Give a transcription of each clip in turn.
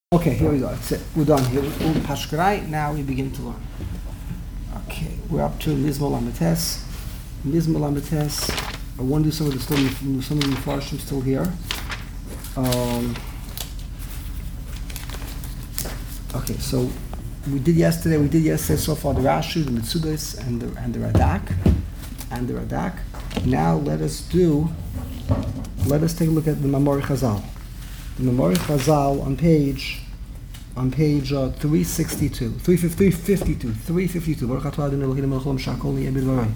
Okay, here we go. That's it. We're done here. Pashkarai. Now we begin to learn. Okay, we're up to Mizmor Lamites. Mizmor Lamites. I want to do some of the story, some of the Mepharshim still here. Okay, so we did yesterday so far the Rashi, the Mitzudos, and the Radak. Now let us take a look at the Mamori Chazal. The Mamori Chazal on page 362. Baruch atah Adonai Eloheinu melech haolam shakol niyeh b'dvarai.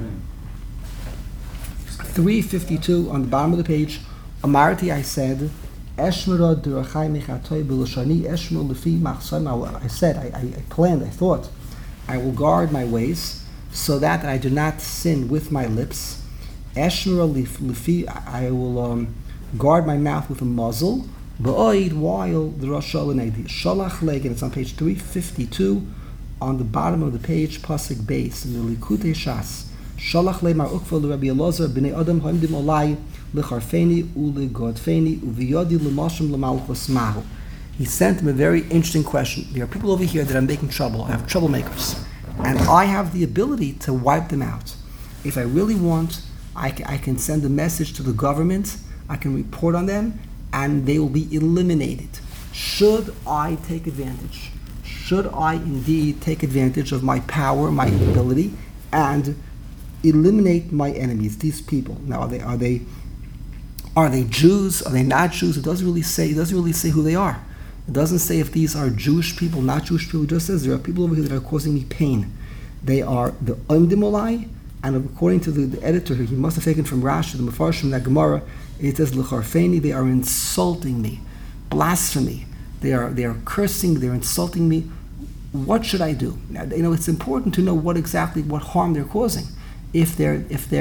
352 on the bottom of the page. Amarti, I said, Eshmera derachai mechatoi b'loshani Eshmer lefi machsam. I said, I planned, I thought, I will guard my ways so that I do not sin with my lips. Eshmera lefi, I will guard my mouth with a muzzle. Ba'oid, while the Rosh Hashanah Shalach leg, and it's on page 352 on the bottom of the page, pasuk base in the Likutei Shas. Shalach le mar ukva Rabbi Elazar b'nei Adam ha'imdim olai lecharfeni ulegodfeni uviyodi l'mashim l'malchus mahu. He sent him a very interesting question. There are people over here that are making trouble. I have troublemakers, and I have the ability to wipe them out. If I really want, I can send a message to the government. I can report on them, and they will be eliminated. Should I take advantage? Should I indeed take advantage of my power, my ability, and eliminate my enemies, these people? Now, are they Jews? Are they not Jews? It doesn't really say who they are. It doesn't say if these are Jewish people, not Jewish people. It just says there are people over here that are causing me pain. They are the Omdimolai, and according to the editor, he must have taken from Rashi, the Mefarshim, that Gemara, it says L'charfeni, they are insulting me, blasphemy. They are cursing, they're insulting me. What should I do? Now, it's important to know what harm they're causing. If it's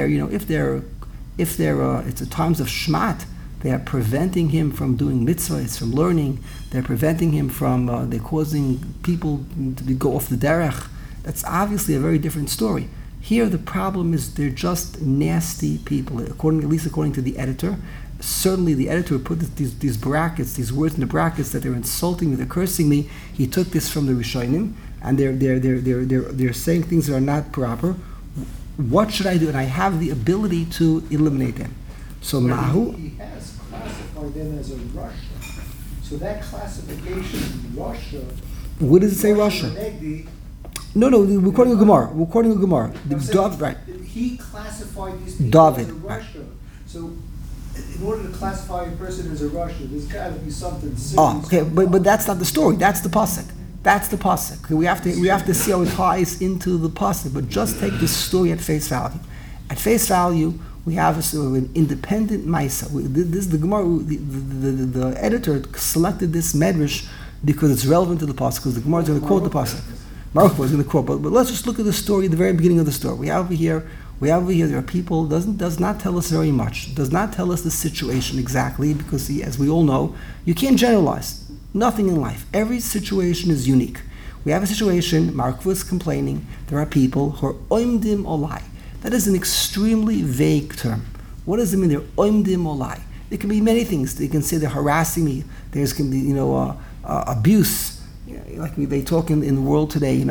at times of shmat, they are preventing him from doing mitzvahs, from learning. They're preventing him from, they're causing people to go off the derech. That's obviously a very different story. Here the problem is they're just nasty people, at least according to the editor. Certainly the editor put these brackets, these words in the brackets that they're insulting me, they're cursing me. He took this from the Rishonim, and they're saying things that are not proper. What should I do? And I have the ability to eliminate them. So Mahu. He has classified them as a Russia. So that classification, Russia. What does it say, Russia? No, we're quoting a Gemara. Right. He classified these people David, as a Russia. So, in order to classify a person as a Russia, there's got to be something serious. Okay, but that's not the story. That's the pasuk. We have to see how it ties into the pasuk. But just take this story at face value. At face value, we have an independent Maisa. This the Gemara. The editor selected this medrash because it's relevant to the pasuk. Because the Gemara is going to quote the pasuk. Baruch was going to quote, but let's just look at the story at the very beginning of the story. We have over here. There are people. Does not tell us very much. Does not tell us the situation exactly, because as we all know, you can't generalize. Nothing in life. Every situation is unique. We have a situation. Mark was complaining. There are people who are oimdim olai. That is an extremely vague term. What does it mean? They're oimdim olai. It can be many things. They can say they're harassing me. There's can be abuse. Like they talk in the world today,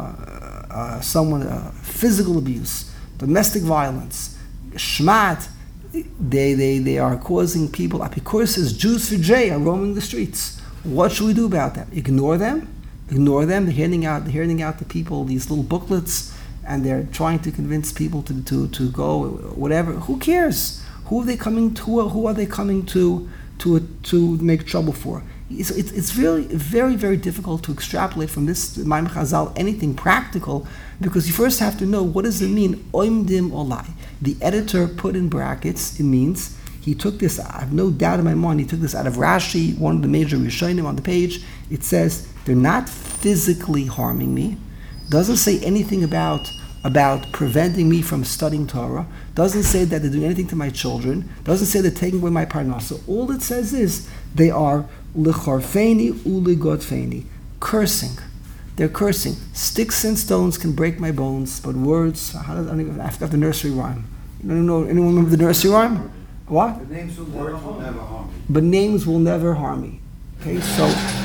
physical abuse, domestic violence, shmat. They are causing people. Apikourses, Jews for J are roaming the streets. What should we do about them? Ignore them. They're handing out to people these little booklets, and they're trying to convince people to go whatever. Who cares? Who are they coming to? Who are they coming to make trouble for? It's really very, very difficult to extrapolate from this Maimon Chazal anything practical, because you first have to know, what does it mean, oimdim olai? The editor put in brackets, it means, he took this, I have no doubt in my mind, he took this out of Rashi, one of the major Rishonim on the page. It says, they're not physically harming me. Doesn't say anything about preventing me from studying Torah. Doesn't say that they're doing anything to my children. Doesn't say they're taking away my parnasa. All it says is they are lecharfeni ulegodfeni, cursing. They're cursing. Sticks and stones can break my bones, but words. I forgot the nursery rhyme. Anyone remember the nursery rhyme? What? The names will never harm me. But names will never harm me. Okay,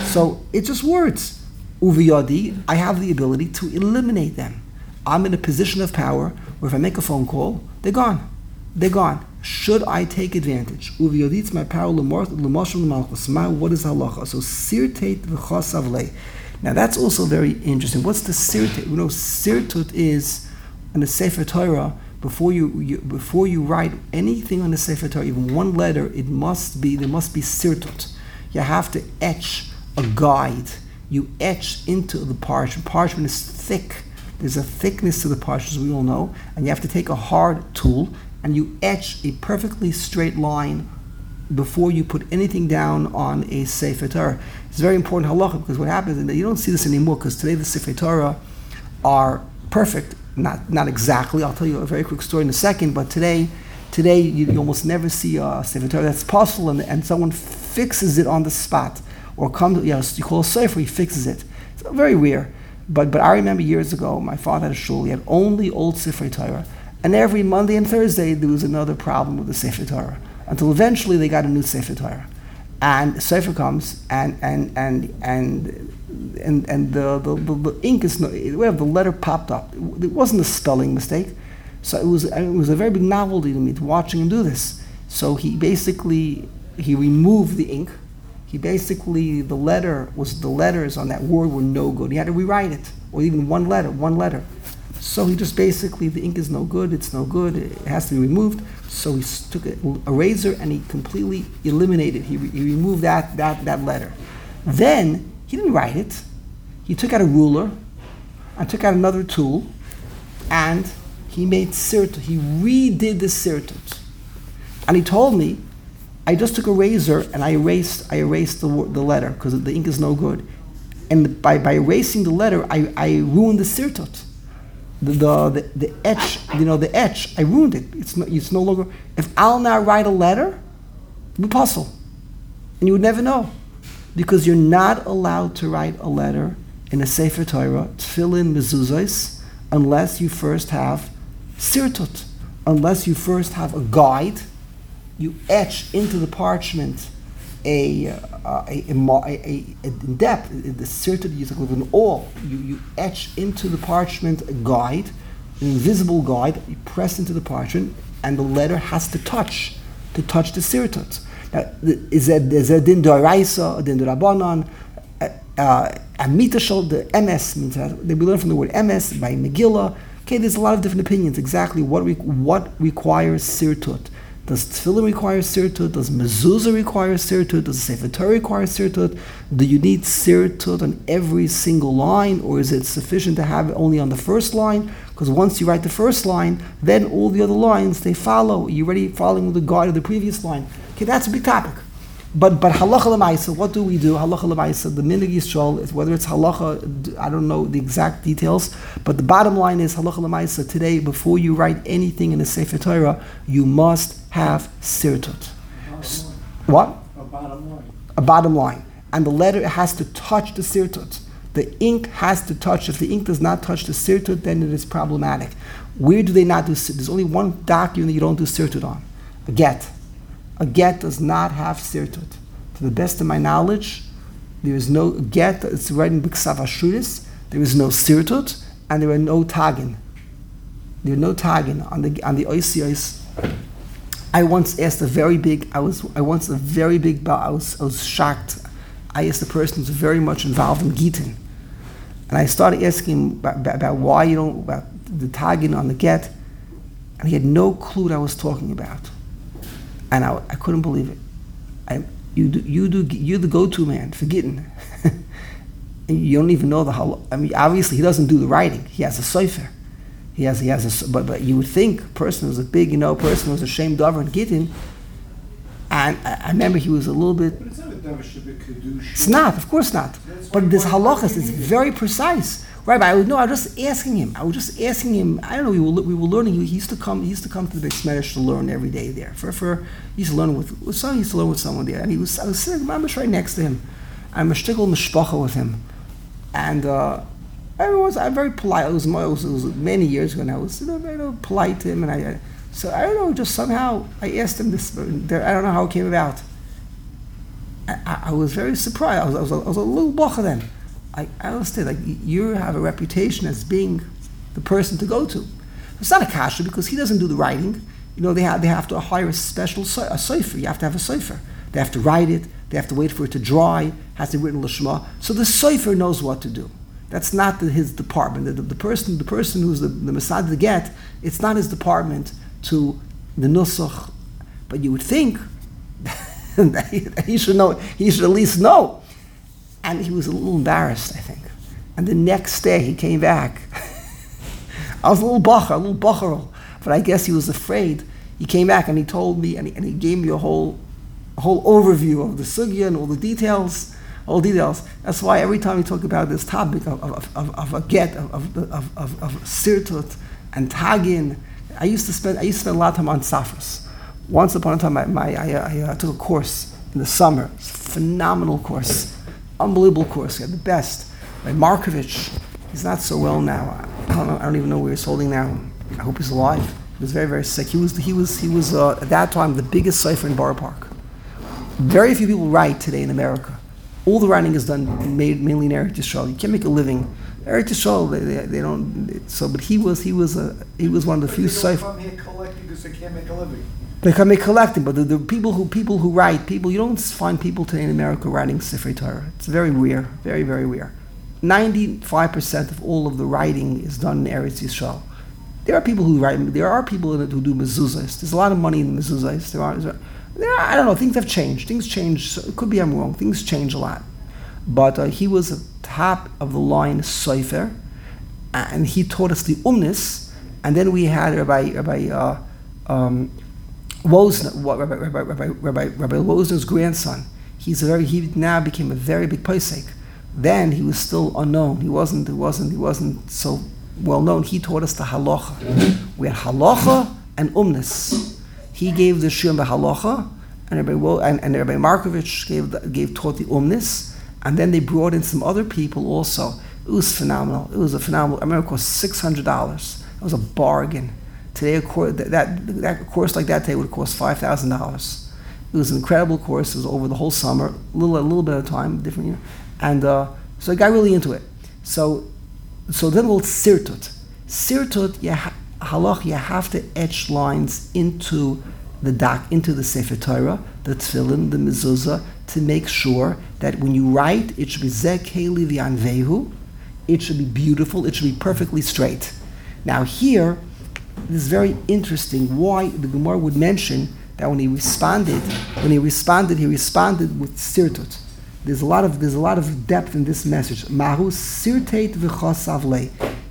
So it's just words. Uviyadi, I have the ability to eliminate them. I'm in a position of power where if I make a phone call, they're gone. They're gone. Should I take advantage? Uviyadi, it's my power. L'moshel l'malchus. What is halacha? So sirtate v'chos avlei. Now that's also very interesting. What's the sirtut? You know, sirtut is in the Sefer Torah. Before you write anything on the Sefer Torah, even one letter, there must be sirtut. You have to etch a guide. You etch into the parchment. Parchment is thick. There's a thickness to the parchment, as we all know, and you have to take a hard tool and you etch a perfectly straight line before you put anything down on a Sefer Torah. It's very important halacha, because what happens is that you don't see this anymore, because today the Sefer Torah are perfect, not exactly. I'll tell you a very quick story in a second, but today you almost never see a Sefer Torah that's possible, and someone fixes it on the spot, or you call a Sefer, he fixes it. It's very rare. But I remember years ago, my father had a shul, he had only old Sefer Torah, and every Monday and Thursday there was another problem with the Sefer Torah, until eventually they got a new Sefer Torah. And the Sefer comes, and the ink is the letter popped up. It wasn't a spelling mistake, so it was a very big novelty to me watching him do this. So he removed the ink. The letters on that word were no good. He had to rewrite it, or even one letter. So he just basically, the ink is no good, it's no good, it has to be removed. So he took a razor and he completely eliminated, he removed that letter. Then, he didn't write it. He took out a ruler and took out another tool and he made sirtut. He redid the sirtut. And he told me, I just took a razor and I erased the letter because the ink is no good. And by erasing the letter, I ruined the sirtut. The etch, the etch, I ruined it. It's no longer. If I'll now write a letter, it'll be puzzle, and you would never know, because you're not allowed to write a letter in a Sefer Torah, tefillin, mezuzos, unless you first have sirtut, unless you first have a guide. You etch into the parchment in depth. The sirtut is like an awl. You etch into the parchment a guide, an invisible guide. You press into the parchment, and the letter has to touch the sirtut. Now, is there din d'oraisa, a din d'rabanan? Amitashol, the MS means that we learn from the word MS by Megillah. Okay, there's a lot of different opinions exactly what requires sirtut. Does tefillin require sirtut? Does mezuzah require sirtut? Does the Sefer Torah require sirtut? Do you need sirtut on every single line, or is it sufficient to have it only on the first line? Because once you write the first line, then all the other lines, they follow. You're already following the guide of the previous line. Okay, that's a big topic. But halacha l'maisa, what do we do? Halacha l'maisa, the minhag Yisrael, whether it's halacha, I don't know the exact details, but the bottom line is halacha l'maisa. Today, before you write anything in the Sefer Torah, you must have sirtut. What? A bottom line. A bottom line. And the letter has to touch the sirtut. The ink has to touch. If the ink does not touch the sirtut, then it is problematic. Where do they not do sirtut? There's only one document that you don't do sirtut on. A get. A get does not have sirtut. To the best of my knowledge, there is no get. It's right in B'ksav Ashuris. There is no sirtut, and there are no tagin. There are no tagin on the oisios. I once asked I was shocked. I asked the person who's very much involved in Gittin, and I started asking him about why you don't, about the tagin on the get, and he had no clue what I was talking about. And I couldn't believe it. You're the go-to man for Gittin. You don't even know the halakha. I mean, obviously he doesn't do the writing. He has a sofer. But you would think a person who's a big, person who's ashamed of in Gittin. And I remember he was a little bit. But it's not a davar kedusha. It's not, of course not. But this halachas is very precise. Right, I was just asking him. I don't know. We were learning. He used to come to the Beis Medrash to learn every day there. He used to learn with someone there, and I was sitting right next to him. I'm a shtickle mishpacha with him, and I'm very polite. It was many years ago, and I was very polite to him, and so I don't know. Just somehow I asked him this. I don't know how it came about. I I was very surprised. I was a little bacher then. I understood, like, you have a reputation as being the person to go to. It's not a kasha because he doesn't do the writing. They have to hire a special a sofer. You have to have a sofer. They have to write it. They have to wait for it to dry. Has to be written l'shma. So the sofer knows what to do. That's not his department. The person who's the Masad the get, it's not his department to the nusach. But you would think that he should know. He should at least know. And he was a little embarrassed, I think. And the next day he came back. I was a little bacher, but I guess he was afraid. He came back and he told me, and he gave me a whole overview of the sugya and all details. That's why every time we talk about this topic of a get, of sirtut and tagin, I used to spend a lot of time on safras. Once upon a time, I took a course in the summer. It's a phenomenal course, unbelievable course. We had the best by Markovich. He's not so well now. I don't even know where he's holding now. I hope he's alive. He was very, very sick. He was at that time the biggest cipher in Borough Park. Very few people write today in America. All the writing is done mainly in Eretz Yisrael. You can't make a living. Eretz Yisrael, they don't. So, but he was one of the few cipher. They don't come here collecting because they can't make a living. They come here collecting, but the people who write, you don't find people today in America writing Sifrei Torah. It's very rare, very, very rare. 95% of all of the writing is done in Eretz Yisrael. There are people who write. There are people who do mezuzahs. There's a lot of money in mezuzahs. I don't know. Things have changed. Things change. So it could be I'm wrong. Things change a lot. But he was a top of the line sofer, and he taught us the umnis. And then we had Rabbi Wosner, Rabbi Wosner's grandson. He now became a very big posek. Then he was still unknown. He wasn't so well known. He taught us the halacha. We had halacha and umnis. He gave the shiur by halacha, and Rabbi Markovich taught the umnis, and then they brought in some other people also. It was phenomenal. It was a phenomenal. I remember it cost $600. It was a bargain. Today, a course like that today would cost $5,000. It was an incredible course. It was over the whole summer, a little bit of time, different. And so I got really into it. So then we'll sirtut. Sirtut, halach, you have to etch lines into the Sefer Torah, the Tefillin, the Mezuzah, to make sure that when you write, it should be Zeh Keli V'Anvehu. It should be beautiful. It should be perfectly straight. Now here, this is very interesting. Why the Gemara would mention that when he responded with sirtut. There's a lot of depth in this message. Mahu sirteit v'chosavle.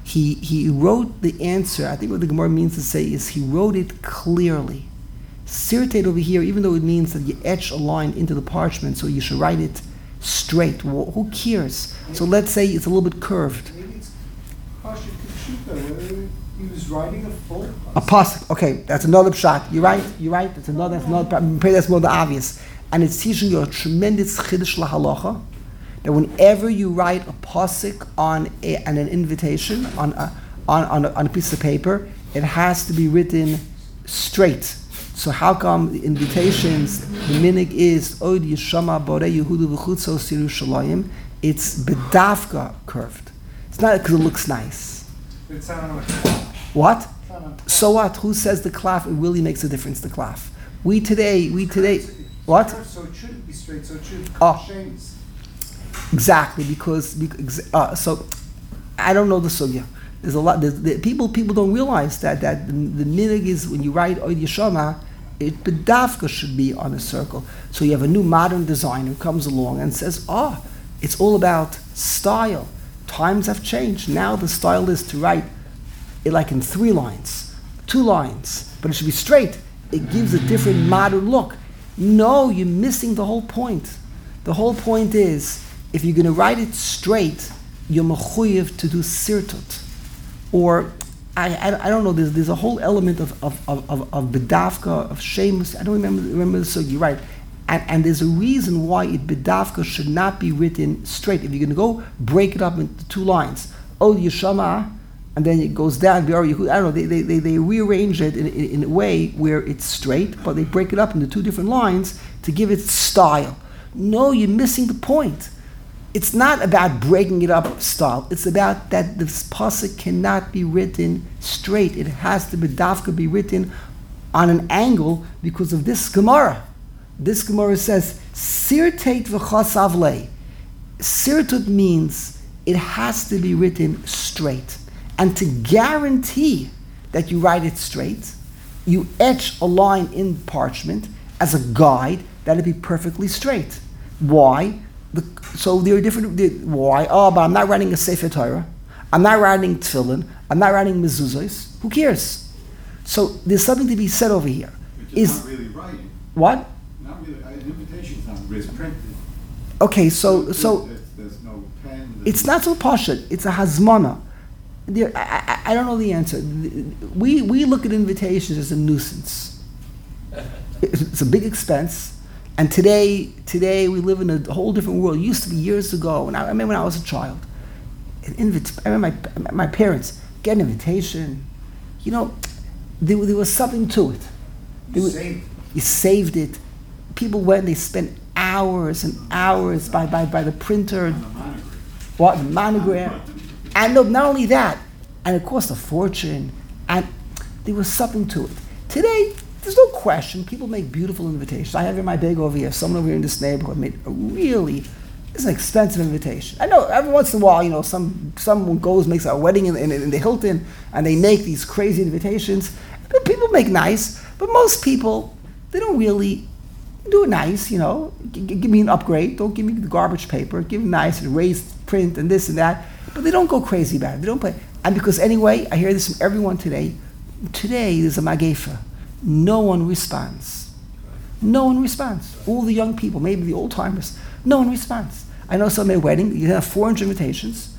He wrote the answer. I think what the Gemara means to say is he wrote it clearly. Sirteit over here, even though it means that you etch a line into the parchment, so you should write it straight. Well, who cares? So let's say it's a little bit curved. Maybe it's Pasha Kipshuta. He was writing a full pasuk. Okay, that's another pshat. You're right. That's another. Maybe that's more the obvious. And it's teaching you a tremendous chiddush lahalacha that whenever you write a pasuk on an invitation on a piece of paper, it has to be written straight. So how come the invitations, the minig is Od Yishama Borei Yehuda V'chutzos Yerushalayim? It's bedavka curved. It's not because it looks nice. It's not on a cloth. What? So what? Who says the cloth? It really makes a difference. The cloth. We today. What? So it shouldn't be straight. So it should come shames. Exactly, because so I don't know the sugya. There's a lot. People don't realize that the minig is when you write Od Yishama, it bedavka should be on a circle. So you have a new modern designer who comes along and says, it's all about style. Times have changed. Now the style is to write it like in 3 lines, 2 lines, but it should be straight. It gives a different modern look. No, you're missing the whole point. The whole point is, if you're going to write it straight, you're mechuyev to do sirtut. Or, I don't know, there's a whole element of bedavka, of shemus. I don't remember the sugya, you're right. And there's a reason why bedavka should not be written straight. If you're going to go break it up into 2 lines, Od Yishama, and then it goes down, I don't know, they rearrange it in a way where it's straight, but they break it up into 2 different lines to give it style. No, you're missing the point. It's not about breaking it up style. It's about that this pasuk cannot be written straight. It has to be dafka be written on an angle because of this Gemara. This Gemara says, Sirteit v'chasav lei. Sirtut means it has to be written straight. And to guarantee that you write it straight, you etch a line in parchment as a guide that it be perfectly straight. Why? So there are different, why? Oh, but I'm not writing a Sefer Torah. I'm not writing Tefillin. I'm not writing mezuzos. Who cares? So there's something to be said over here. It's not really writing. What? Not really. An invitation's not really printed. Okay, so There's no pen. it's not so pashut. It's a hazmana. I don't know the answer. We look at invitations as a nuisance. It's a big expense. And today we live in a whole different world. It used to be years ago, and I remember when I was a child. I remember my parents get an invitation. You know, there was something to it. You saved it. People went, they spent hours and hours by the printer. On the monogram. What, the monogram. And no, not only that, and it cost a fortune, and there was something to it. Today, there's no question, people make beautiful invitations. I have in my bag over here, someone over here in this neighborhood made it's an expensive invitation. I know every once in a while, you know, someone makes a wedding in the Hilton, and they make these crazy invitations. People make nice, but most people, they don't really do it nice, you know. Give me an upgrade, don't give me the garbage paper, give me nice and raised print and this and that. But they don't go crazy about it. They don't play. And because anyway, I hear this from everyone today. Today there's a magefa. No one responds. No one responds. All the young people, maybe the old timers, no one responds. I know some made a wedding, you have 400 invitations.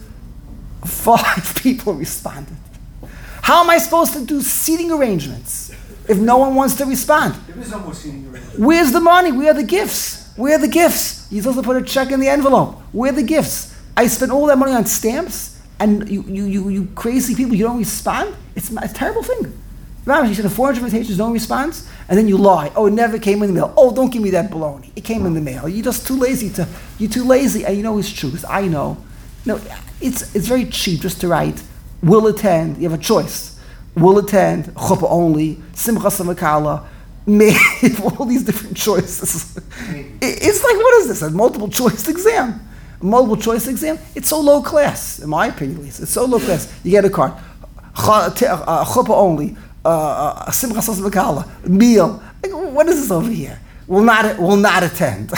5 people responded. How am I supposed to do seating arrangements if no one wants to respond? There is no more seating arrangements. Where's the money? Where are the gifts? Where are the gifts? You're supposed to put a check in the envelope. Where are the gifts? I spent all that money on stamps, and you crazy people, you don't respond? It's a terrible thing. Remember, you said 400 invitations, no response, and then you lie. Oh, it never came in the mail. Oh, don't give me that baloney. It came in the mail. You're just too lazy you're too lazy, and you know it's true, because I know. No, it's very cheap just to write, will attend, you have a choice. Will attend, chuppah only, simcha samakala, all these different choices. It's like, what is this, a multiple choice exam? A multiple choice exam? It's so low class, in my opinion at least. It's so low class. You get a card, chuppah only, simcha samakala, meal. Like, what is this over here? Will not attend.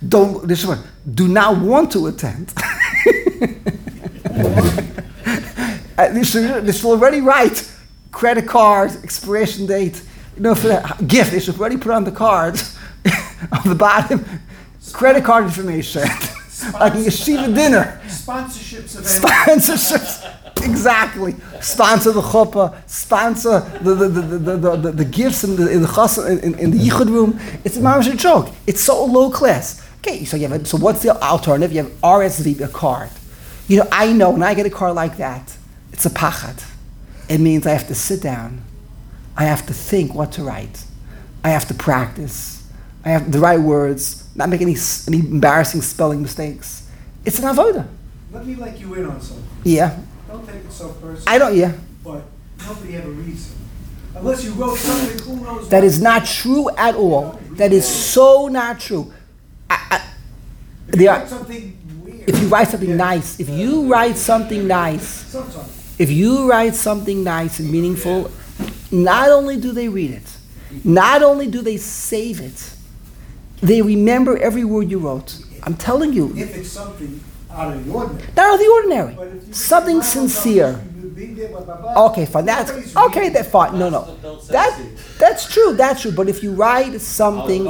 Do not want to attend. They should already write credit card, expiration date, you know, for that gift. They should already put on the card on the bottom, credit card information, like a yeshiva dinner. Sponsorships. Exactly. Sponsor the chuppah. Sponsor the gifts in the yichud room. It's a mamash joke. It's so low class. Okay, so what's the alternative? You have RSV, a card. You know, I know when I get a card like that, it's a pachad. It means I have to sit down. I have to think what to write. I have to practice. I have the right words, not make any embarrassing spelling mistakes. It's an avodah. Let me let you in on something. Yeah. Don't take it so personal. I don't, yeah. But nobody ever reads it. Unless you wrote something, who knows That what. is not true at all. That is so not true. If you write something weird. If you write something nice, if you write something nice, Sometimes. if you write something nice and meaningful, not only do they read it, not only do they save it, they remember every word you wrote. I'm telling you. If it's something out of the ordinary. Not out of the ordinary. But if you Something say, sincere. Okay, fine. That's okay. That's fine. No. That's true. That's true. But if you write something,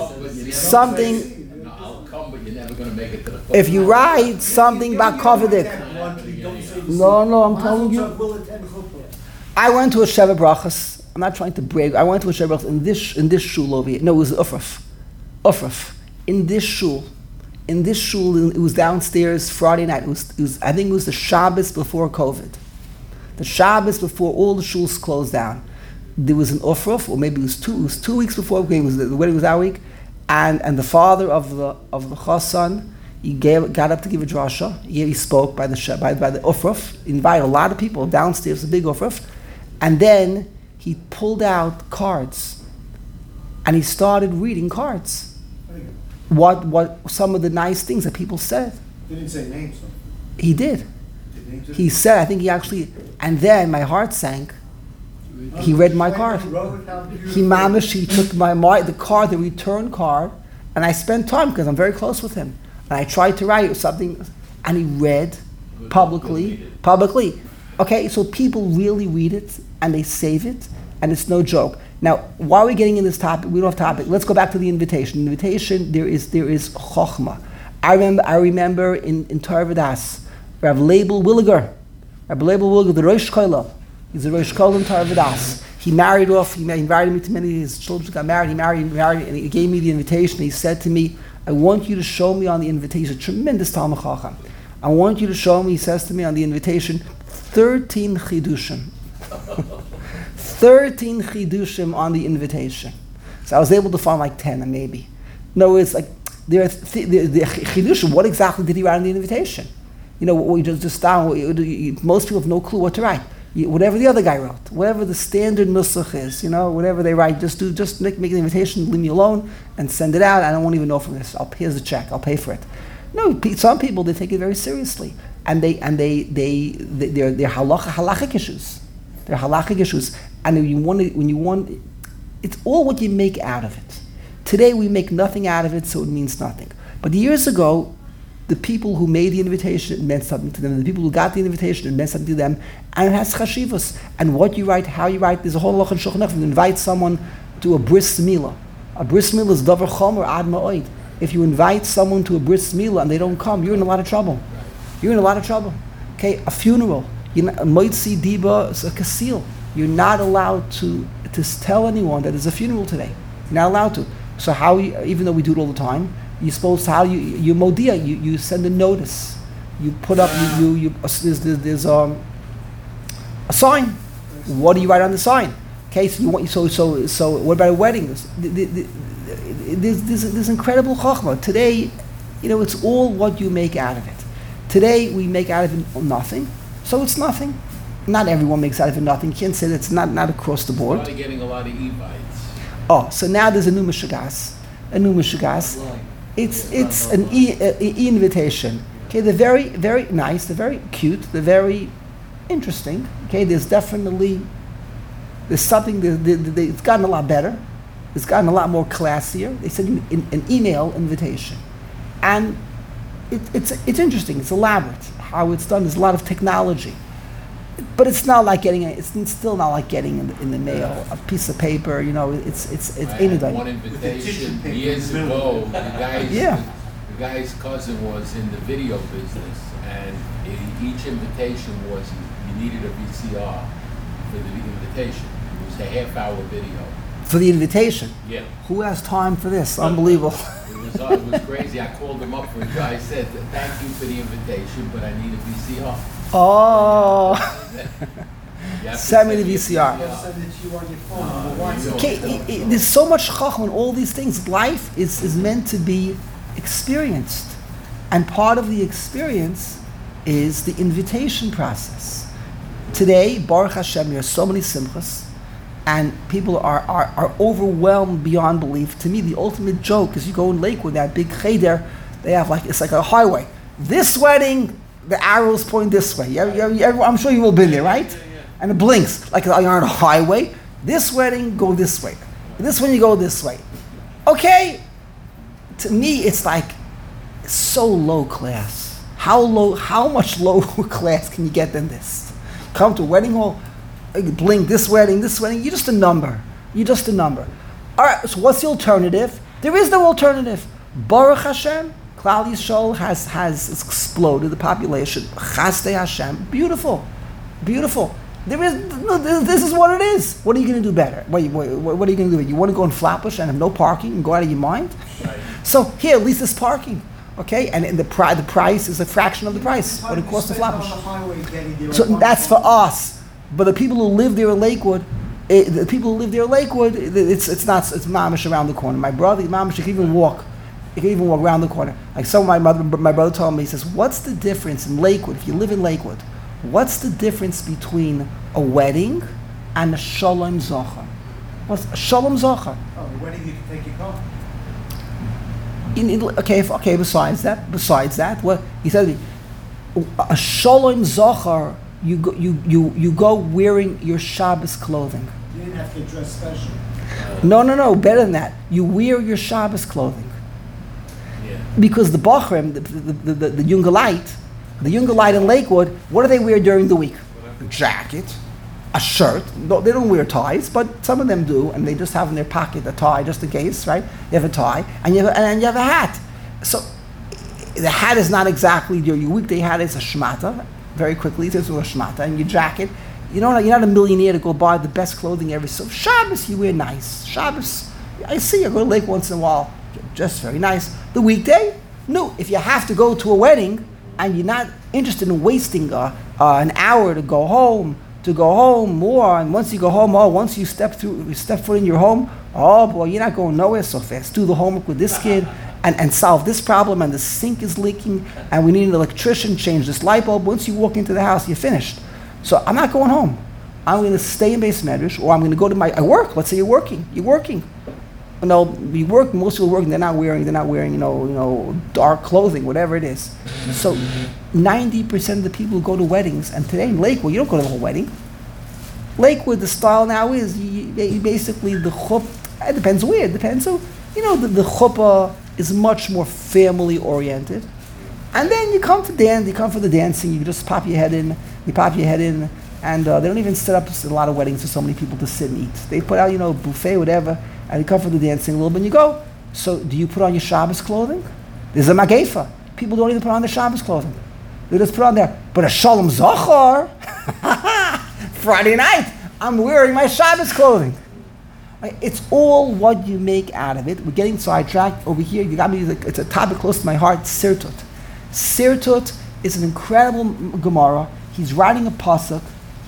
I'll come, but you're never going to make it to the if you write something about Kovadik, no, I'm telling you. I went to a Sheva Brachas. I'm not trying to brag. I went to a Sheva Brachas in this shul over here. No, it was Ufraf. In this shul, it was downstairs Friday night. It was I think it was the Shabbos before COVID. The Shabbos before all the shuls closed down. There was an Ufraf, or maybe it was 2 weeks before the wedding was our week, and the father of the chassan, he got up to give a drasha. He spoke by the ufruf. He invited a lot of people downstairs, a big ufruf, and then he pulled out cards, and he started reading cards. What some of the nice things that people said. They didn't say names, though. He did. Did names He said, I think he actually, and then my heart sank. He read my card. He took the card, the return card, and I spent time because I'm very close with him. And I tried to write something, and he read publicly. Okay, so people really read it, and they save it, and it's no joke. Now, why are we getting in this topic? We don't have topic. Let's go back to the invitation. The invitation, there is chokhmah. I remember in Torah V'das, Rav Leibel Williger, the Rosh Koila. He's a Rosh Koila in Torah V'das. He married off. He invited me to many of his children. Got married. He married, and he gave me the invitation. He said to me, "I want you to show me on the invitation." Tremendous Talmud Chacham. I want you to show me. He says to me on the invitation, 13 chidushim. 13 chidushim on the invitation. So I was able to find like 10, maybe. No, it's like the chidushim. What exactly did he write on the invitation? You know, we just down. Most people have no clue what to write. Whatever the other guy wrote, whatever the standard nusach is, you know, whatever they write, just make the invitation, leave me alone, and send it out. I don't want to even know from this. Here's the check. I'll pay for it. No, some people, they take it very seriously, and they're halachic issues. They're halachic issues, and when you want, it's all what you make out of it. Today we make nothing out of it, so it means nothing. But years ago, the people who made the invitation, it meant something to them. The people who got the invitation, it meant something to them. And it has chashivas. And what you write, how you write, there's a whole lot of Shulchan Aruch. You invite someone to a bris milah. A bris milah is davar chomer ad ma'od. If you invite someone to a bris milah and they don't come, you're in a lot of trouble. You're in a lot of trouble. Okay, a funeral. Moitzi diba is a kasil. You're not allowed to tell anyone that there's a funeral today. You're not allowed to. So how, even though we do it all the time, you're supposed to, you modia, you send a notice. You put up, there's a sign. What do you write on the sign? Okay, so what about a wedding? There's incredible chokhmah. Today, you know, it's all what you make out of it. Today, we make out of it nothing, so it's nothing. Not everyone makes out of it nothing. You can't say that it's not across the board. Started getting a lot of e-bites. Oh, so now there's a new mishagas. It's an e-invitation. Okay, they're very, very nice, they're very cute, they're very interesting. Okay, there's something, it's gotten a lot better. It's gotten a lot more classier. They send you an email invitation. And it's interesting, it's elaborate. How it's done, there's a lot of technology. But it's not like it's still not like getting in the mail a piece of paper. You know, it's I had one innovative. invitation years ago. The guy's cousin was in the video business, and each invitation was you needed a VCR for the invitation. It was a half-hour video. For the invitation? Yeah. Who has time for this? Unbelievable. It was crazy. I called him up for it. I said, "Thank you for the invitation, but I need a VCR." Oh. Send me the VCR. Send it to you on your phone. On the WhatsApp. Okay, there's so much chacham in all these things. Life is meant to be experienced. And part of the experience is the invitation process. Today, Baruch Hashem, there are so many simchas, and people are overwhelmed beyond belief. To me, the ultimate joke is you go in Lakewood, that big cheder, they have it's like a highway. This wedding, the arrows point this way. I'm sure you've all been there, right? And it blinks like you're on a highway. This wedding, go this way. This one, you go this way. Okay, to me, it's like so low class. How much lower class can you get than this? Come to a wedding hall, blink this wedding, you're just a number. All right, so what's the alternative? There is no alternative. Baruch Hashem, Klal Yisrael has exploded, the population. Chasdei Hashem, beautiful. This is what it is. What are you going to do better? What are you going to do? You want to go in Flatbush and have no parking and go out of your mind? Right. So here, at least there's parking. Okay, and the price is a fraction of the price. What it costs to Flatbush. So that's for us. But the people who live there in Lakewood, The people who live there in Lakewood, it's mamish around the corner. My brother, mamish, he can even walk. He can even walk around the corner. Like my brother told me, he says, what's the difference in Lakewood, if you live in Lakewood, what's the difference between a wedding and a shalom zocher? What's a shalom zocher? Oh, the wedding you can take your car. Okay, besides that, what he said to me, a shalom zocher, you go wearing your Shabbos clothing. You didn't have to get dressed special. No, better than that. You wear your Shabbos clothing. Yeah. Because the Bachrim, the younger light in Lakewood, what do they wear during the week? A jacket, a shirt. No, they don't wear ties, but some of them do, and they just have in their pocket a tie just in case, right? You have a tie, and you have a hat. So the hat is not exactly your weekday hat. It's a shmata. Very quickly, it's a shmata, and your jacket. You're not a millionaire to go buy the best clothing ever. So Shabbos, you wear nice. Shabbos, I see you go to Lake once in a while, just very nice. The weekday, no. If you have to go to a wedding and you're not interested in wasting an hour to go home more, and once you go home, once you step foot in your home, oh boy, you're not going nowhere so fast. Do the homework with this kid and solve this problem, and the sink is leaking, and we need an electrician, change this light bulb. Once you walk into the house, you're finished. So I'm not going home. I'm going to stay in Beis Medrash, or I'm going to go to I work. Let's say you're working. You work. Most people working. They're not wearing, dark clothing, whatever it is. So 90% of the people who go to weddings, and today in Lakewood, you don't go to the whole wedding. Lakewood, the style now is you basically the chuppah. It depends where. It depends. So the chuppah is much more family oriented, and then you come for the dancing. You just pop your head in. And they don't even set up a lot of weddings for so many people to sit and eat. They put out, buffet, whatever, and you come for the dancing a little bit and you go. So do you put on your Shabbos clothing? There's a magefa. People don't even put on their Shabbos clothing. They just put on there. But a Shalom Zochar, Friday night, I'm wearing my Shabbos clothing. Right? It's all what you make out of it. We're getting sidetracked over here. You got me. It's a topic close to my heart. Sirtut. Sirtut is an incredible Gemara. He's writing a pasuk,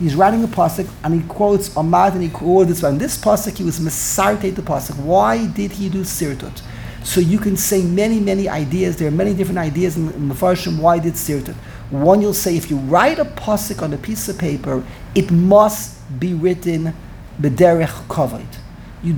and he quotes Amad, and he quotes this one. This pasuk, he was mesartet the pasuk. Why did he do sirtut? So you can say many ideas. There are many different ideas in Mefarshim why he did sirtut. One, you'll say if you write a pasuk on a piece of paper, it must be written b'derech kavod. You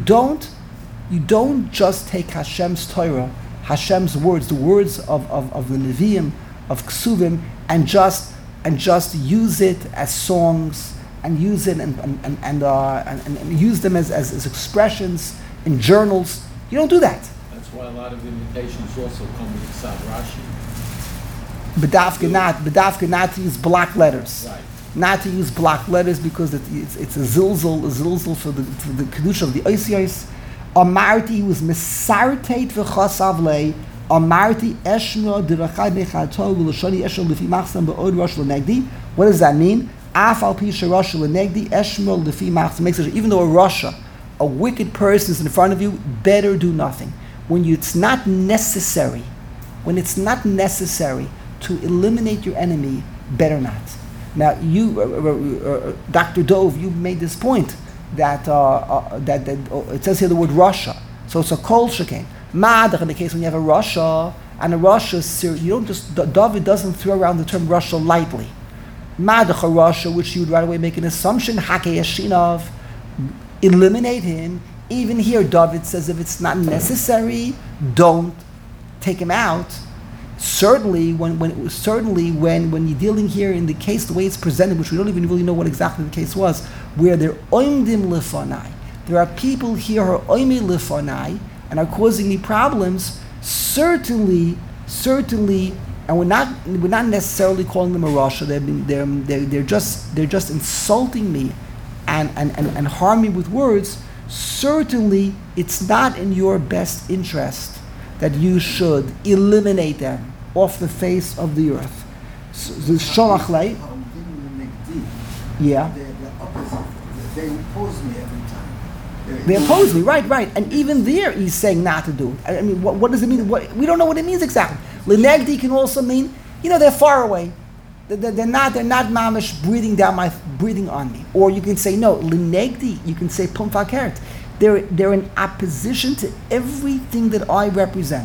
don't just take Hashem's Torah, Hashem's words, the words of the Nevi'im, of Ksuvim, and just use it as songs, and use it and use them as expressions in journals. You don't do that. That's why a lot of invitations also come with Sad Rashi. B'dafka not to use block letters. Right. Not to use block letters because it's a zilzul for the kedusha of the oisiyos. Amarti was mesartet v'chasav lei. Amarti eshno dirachai mechato v'lashoni eshno lefi machsam be'od rosh l'negdi. What does that mean? Af al pi sherosh l'negdi eshno lefi machsam. Makes it even though a wicked person is in front of you, better do nothing. When it's not necessary to eliminate your enemy, better not. Now, you, Dr. Dove, you made this point that it says here the word Russia. So it's a kol shekain. Madach, in the case when you have a Russia, and a Russia, you don't just, David doesn't throw around the term Russia lightly. Madach, a Russia, which you would right away make an assumption, Hakei Yashinov, eliminate him. Even here, David says if it's not necessary, don't take him out. Certainly, when you're dealing here in the case, the way it's presented, which we don't even really know what exactly the case was, where they're oimdim lefanai. There are people here who are oimdim lefanai and are causing me problems. Certainly, and we're not necessarily calling them a rasha. They're just insulting me and harm me with words. Certainly, it's not in your best interest that you should eliminate them off the face of the earth. So, the sholach lei. Yeah. They're the opposite. They oppose me every time. They oppose me, right. And even there, he's saying not to do it. I mean, what does it mean? We don't know what it means exactly. Lenegdi can also mean, they're far away. They're not mamish breathing on me. Or you can say no, linegdi. You can say pum fakert. They're in opposition to everything that I represent.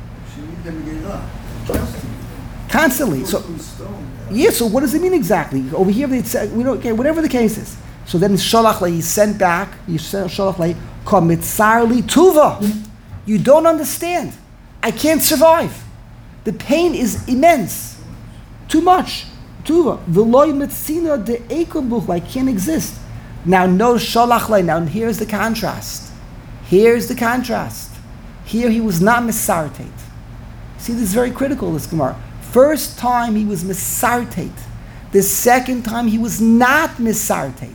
Constantly. So yeah. So what does it mean exactly? Over here they say okay, whatever the case is. So then sholach le, he sent back. He sent sholach le kamitzar li tuva. You don't understand. I can't survive. The pain is immense. Too much. Tuva. V'loy metzina de ekum buch. I can't exist. Now no sholach le. Now here's the contrast. Here he was not misartate. See, this is very critical, this Gemara. First time he was misartate. The second time he was not misartate.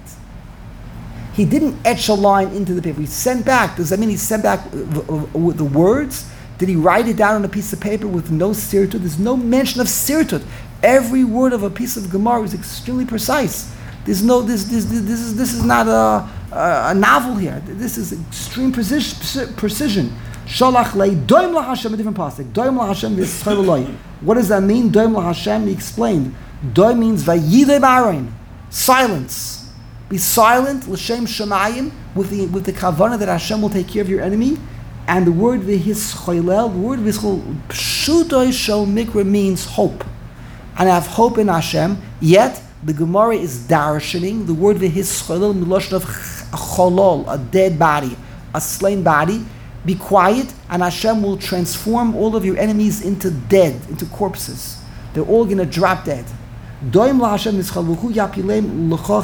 He didn't etch a line into the paper. He sent back. Does that mean he sent back with the words? Did he write it down on a piece of paper with no sirtut? There's no mention of sirtut. Every word of a piece of Gemara is extremely precise. There's no this is not a novel here. This is extreme precision. Sholach lei doim la Hashem, a different pasuk. Doim la Hashem v'yischol eloi. What does that mean? Doim la Hashem. He explained. Doim means vayidei ba'aron, silence. Be silent, l'shem shemayim, with the kavanah that Hashem will take care of your enemy. And the word v'hischolel, the word v'hischol, pshutoi shel mikra means hope. And I have hope in Hashem. Yet the Gemara is darshaning the word v'hischolel miloshen of cholol, a dead body, a slain body. Be quiet, and Hashem will transform all of your enemies into corpses. They're all going to drop dead. Doim la Hashem nischaluchu yapilem l'cho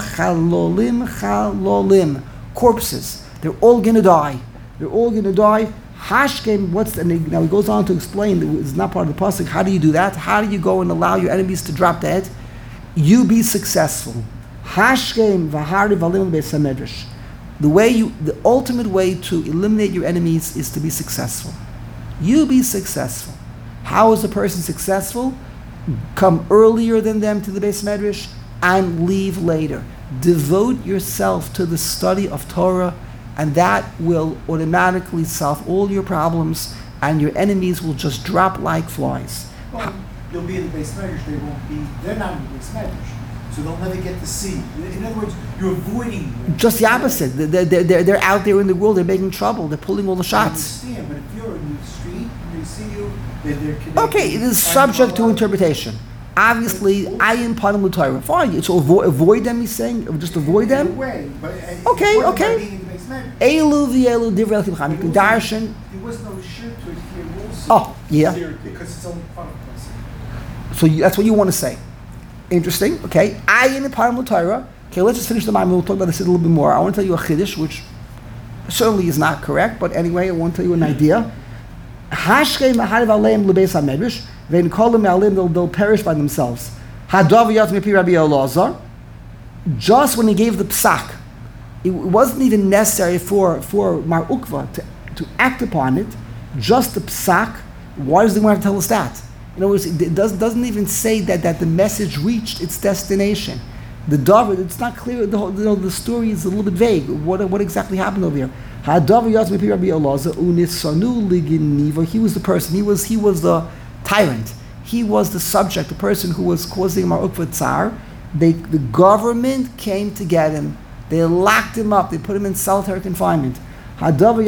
chalolim. Corpses. They're all going to die. Hashkem, now he goes on to explain, it's not part of the pasuk. How do you do that? How do you go and allow your enemies to drop dead? You be successful. Hashkem v'hari valim beis hamedrash. The ultimate way to eliminate your enemies is to be successful. You be successful. How is a person successful? Come earlier than them to the Beis Medrash and leave later. Devote yourself to the study of Torah, and that will automatically solve all your problems, and your enemies will just drop like flies. Well, they'll be in the Beis Medrash, they're not in the Beis Medrash. So they'll never get to see. In other words, you're avoiding them. Just the opposite. They're out there in the world. They're making trouble. They're pulling all the shots. I understand, but if you're in the street and they see you, they're connected. Okay, it is subject to interpretation. Obviously, I am panim l'Torah. Fine. So avoid them. He's saying, just avoid them. Way, but Okay. Elu v'elu divrei l'kimcham. You can darshan. There was no shirt to it here also. Oh, yeah. Because it's only part of the place. So that's what you want to say. Interesting. Okay. Ayin panim l'Torah. Okay, let's just finish the mind. We'll talk about this a little bit more. I want to tell you a chiddush, which certainly is not correct, but anyway, I want to tell you an idea. Hashkei mahariv aleim lebeis hamedrash, ve'in kolim aleim, they'll perish by themselves. Hadav yat mipi Rabbi Elazar. Just when he gave the psak, it wasn't even necessary for Mar Ukva to act upon it. Just the psak. Why does the Gemara have to tell us that? In other words, it doesn't even say that the message reached its destination. The David, it's not clear. The story is a little bit vague. What exactly happened over here? He was the person. He was the tyrant. He was the subject, the person who was causing Mar Ukva tsar. The government came to get him. They locked him up. They put him in solitary confinement. That was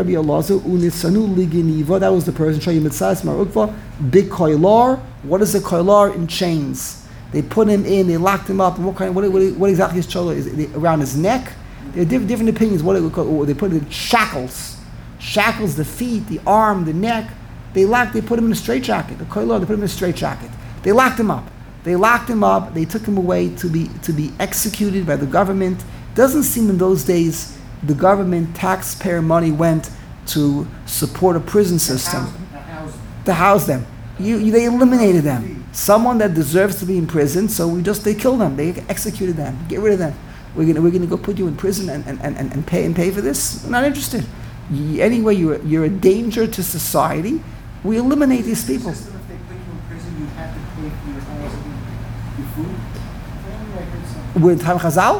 the person. Big koilar. What is a koilar? In chains. They put him in. They locked him up. What exactly is cholo? Is it around his neck? There are different opinions. They put it in shackles. Shackles, the feet, the arm, the neck. They put him in a straitjacket. The koilar. They put him in a straitjacket. They locked him up. They took him away to be executed by the government. Doesn't seem in those days the government taxpayer money went to support a prison system to house them. They eliminated them. Someone that deserves to be in prison, so they killed them. They executed them. Get rid of them. We're gonna go put you in prison and pay for this. I'm not interested. Anyway, you're a danger to society. We eliminate these people. If they put you in prison, you have to pay for your housing, your food. I heard something. With Tam Chazal?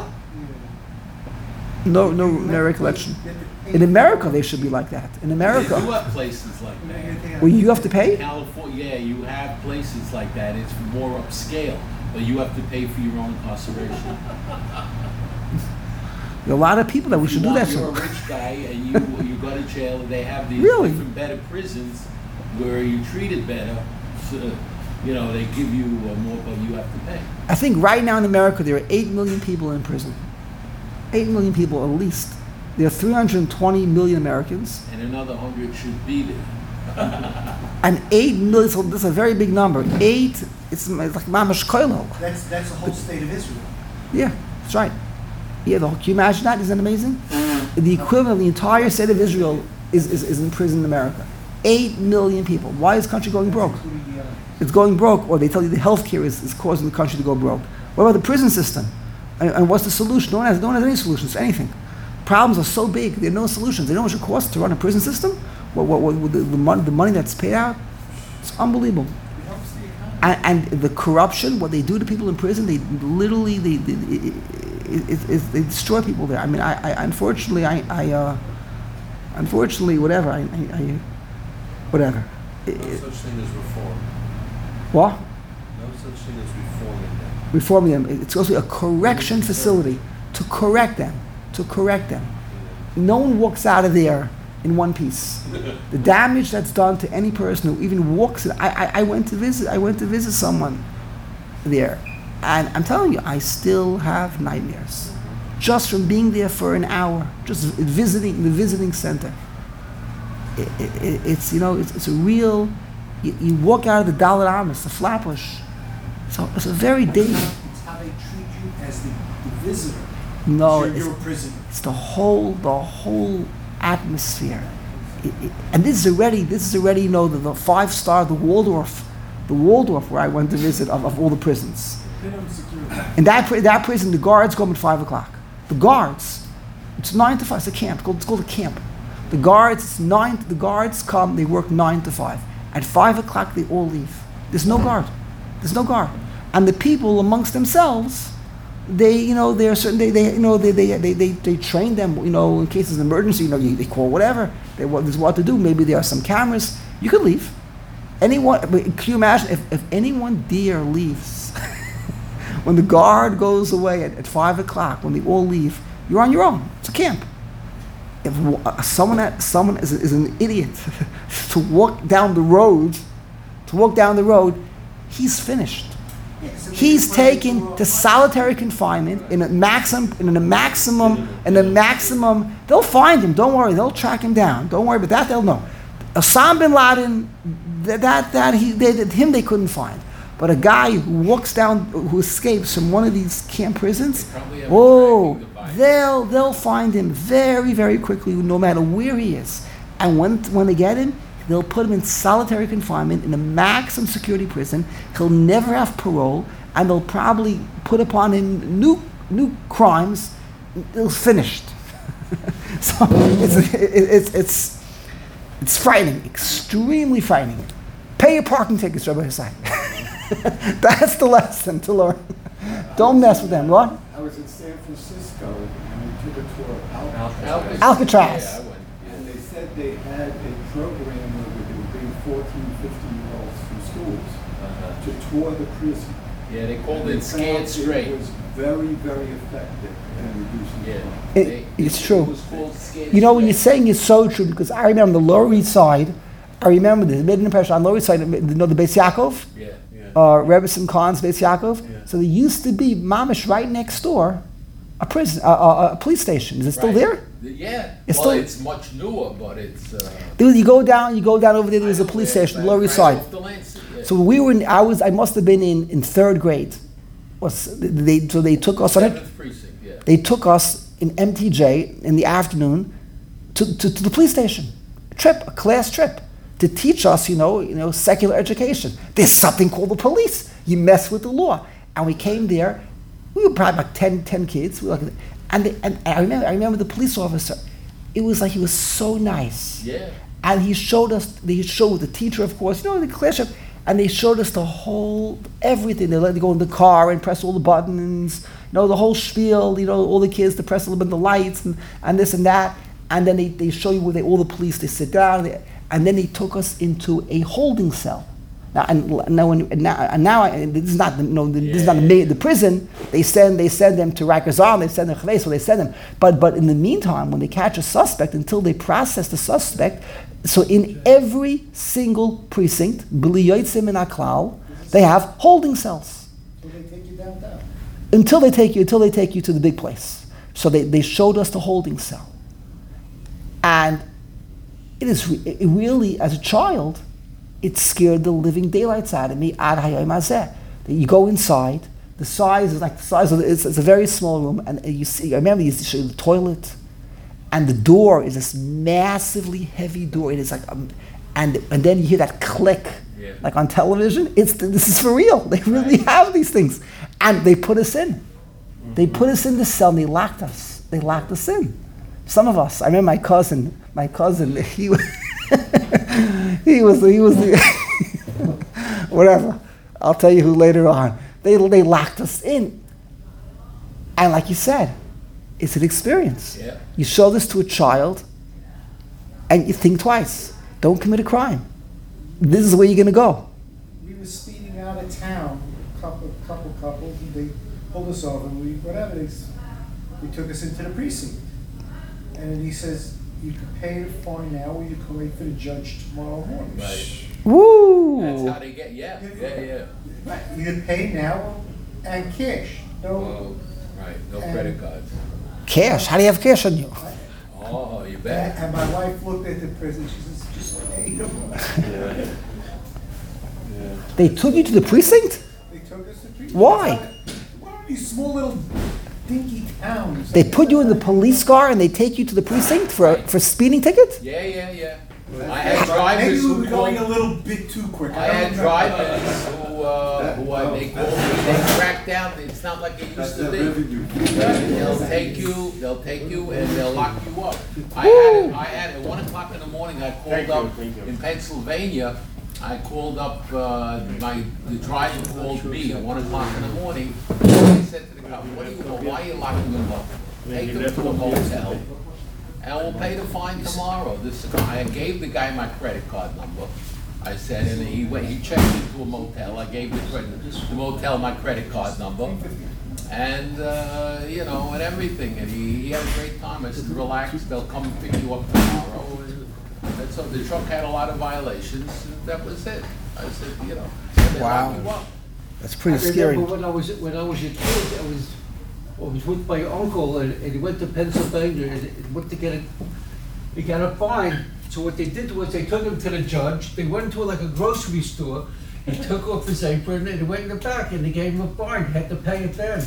No recollection. In America, they should be like that. In America, You have places like that. well, you have to pay. California, yeah, you have places like that. It's more upscale. But you have to pay for your own incarceration. There are a lot of people that we should do that. You're a rich guy and you go to jail. They have these Really? different better prisons where you're treated better. So, you know, they give you more, but you have to pay. I think right now in America there are 8 million people in prison. 8 million people at least. There are 320 million Americans. And another 100 should be there. And 8 million, so this is a very big number. 8, it's like mamash koilo. That's the whole state of Israel. Yeah, that's right. Yeah, can you imagine that? Isn't that amazing? The equivalent of the entire state of Israel is in prison in America. 8 million people. Why is the country going broke? Including the It's going broke, or they tell you the healthcare is causing the country to go broke. What about the prison system? And what's the solution? No one has any solutions to anything. Problems are so big, there are no solutions. They know what it costs to run a prison system? What the money that's paid out? It's unbelievable. It helps the economy. And the corruption, what they do to people in prison, they literally they destroy people there. I mean, unfortunately, whatever, whatever. No such thing as reform. What? No such thing as reforming them. Reforming them. It's supposed to be a correction facility to correct them. No one walks out of there in one piece. The damage that's done to any person who even walks in. I went to visit someone there, and I'm telling you, I still have nightmares just from being there for an hour, just visiting the visiting center. It's a real. You walk out of the Dalit Amos, the Flatbush. So it's a very dangerous. It's how they treat you as the visitor. No, You're a prisoner. it's the whole atmosphere. And this is already the 5-star, the Waldorf where I went to visit of all the prisons. Minimum security. In that prison, the guards come at 5 o'clock. The guards, it's 9 to 5. It's a camp. It's called a camp. The guards come. They work 9 to 5. At 5 o'clock, they all leave. There's no guard. And the people amongst themselves, they train them, in case of emergency, they call whatever, there's what to do. Maybe there are some cameras. You could leave. Can you imagine if anyone dare leaves, when the guard goes away at 5 o'clock, when they all leave, you're on your own. It's a camp. If someone is an idiot to walk down the road, he's finished. Yeah, so He's they're taken to solitary confinement in a maximum. They'll find him. Don't worry. They'll track him down. Don't worry about that. They'll know. Osama bin Laden, him they couldn't find. But a guy who escapes from one of these camp prisons, they'll find him very, very quickly, no matter where he is. And when they get him, they'll put him in solitary confinement in a maximum security prison. He'll never have parole, and they'll probably put upon him new crimes. It's finished. So it's frightening, extremely frightening. Pay your parking tickets, Rabbi Hussain. That's the lesson to learn. Don't mess with them. What? I was in San Francisco and we took a tour of Alcatraz. Alcatraz. Yeah, I went. And they said they had a program where they would bring 14, 15-year-olds from schools to tour the prison. Yeah, they called And it they Scared found Straight. It was very, very effective in reducing crime. It's true. It was called Scared You know, when you're Straight. saying it's so true, because I remember the Lower East Side. I remember this. It made an impression on Lower East Side. You know the Beis Yaakov? Yeah. Rebbetzin Khan's Beis Yaakov. Yeah. So there used to be mamish right next door, a prison, a police station. Is it still Right. there? Yeah. It's Well, still- it's much newer, but it's. You go down over there. There was a police station, Lower East Side. Off the Lancet, yeah. So we were. I must have been in 3rd grade. So they took us on it. 7th precinct, yeah. They took us in MTJ in the afternoon to the police station. A class trip, to teach us, secular education. There's something called the police. You mess with the law. And we came there. We were probably like 10 kids. And I remember the police officer. It was like he was so nice. Yeah. And he showed the teacher, of course, the class trip. And they showed us the whole, everything. They let you go in the car and press all the buttons, the whole spiel, all the kids to press a little bit of the lights and this and that. And then they show you where all the police, they sit down, and then they took us into a holding cell. Now, this is not the prison. They send them to Rikers Island. They send them to so they send them. But in the meantime, when they catch a suspect, until they process the suspect, so in every single precinct, they have holding cells. So they take you downtown. Until they take you to the big place. So they showed us the holding cell, and it really, as a child, it scared the living daylights out of me. Ad hayom hazeh. You go inside. The size is like the size of it's a very small room, and you see. I remember you show the toilet, and the door is this massively heavy door. It is like, and then you hear that click, like on television. This is for real. They really have these things, and they put us in. They put us in the cell, and they locked us. They locked us in. Some of us. I remember my cousin. He was. he was the whatever. I'll tell you who later on. They locked us in, and like you said, it's an experience. Yeah. You show this to a child, and you think twice. Don't commit a crime. This is where you're going to go. We were speeding out of town, couple couples, and they pulled us over. They took us into the precinct, and he says, you can pay the fine now, or you can wait for the judge tomorrow morning. Right. Woo! That's how they get. Yeah. Right. You can pay now and cash. No. Right. No credit cards. Cash? How do you have cash on you? Oh, you bet. And my wife looked at the prison. She says, just pay them. They took you to the precinct? They took us to precinct. Why? One of these small little dinky towns. They put you in the police car and they take you to the precinct for speeding ticket? Yeah. I had drivers Maybe we who were going a called. little bit too quick. I had drivers who they called me. They cracked down. It's not like it used to be. They'll take you, and they'll lock you up. I had at 1 o'clock in the morning. I called up in Pennsylvania. I called up the driver called me at 1 o'clock in the morning. I said to the cop, "What do you want? Why are you locking them up? Take them to a motel, and we'll pay the fine tomorrow." I gave the guy my credit card number. I said, and he checked into a motel. I gave the motel my credit card number, and and everything. And he had a great time. I said, "Relax, they'll come and pick you up tomorrow." And so the truck had a lot of violations, and that was it. I said, they Wow. lock you up. That's pretty I scary. remember when I was a kid, I was with my uncle, and he went to Pennsylvania and went to he got a fine. So what they did was they took him to the judge. They went to like a grocery store. He took off his apron and he went in the back and they gave him a fine. He had to pay it then.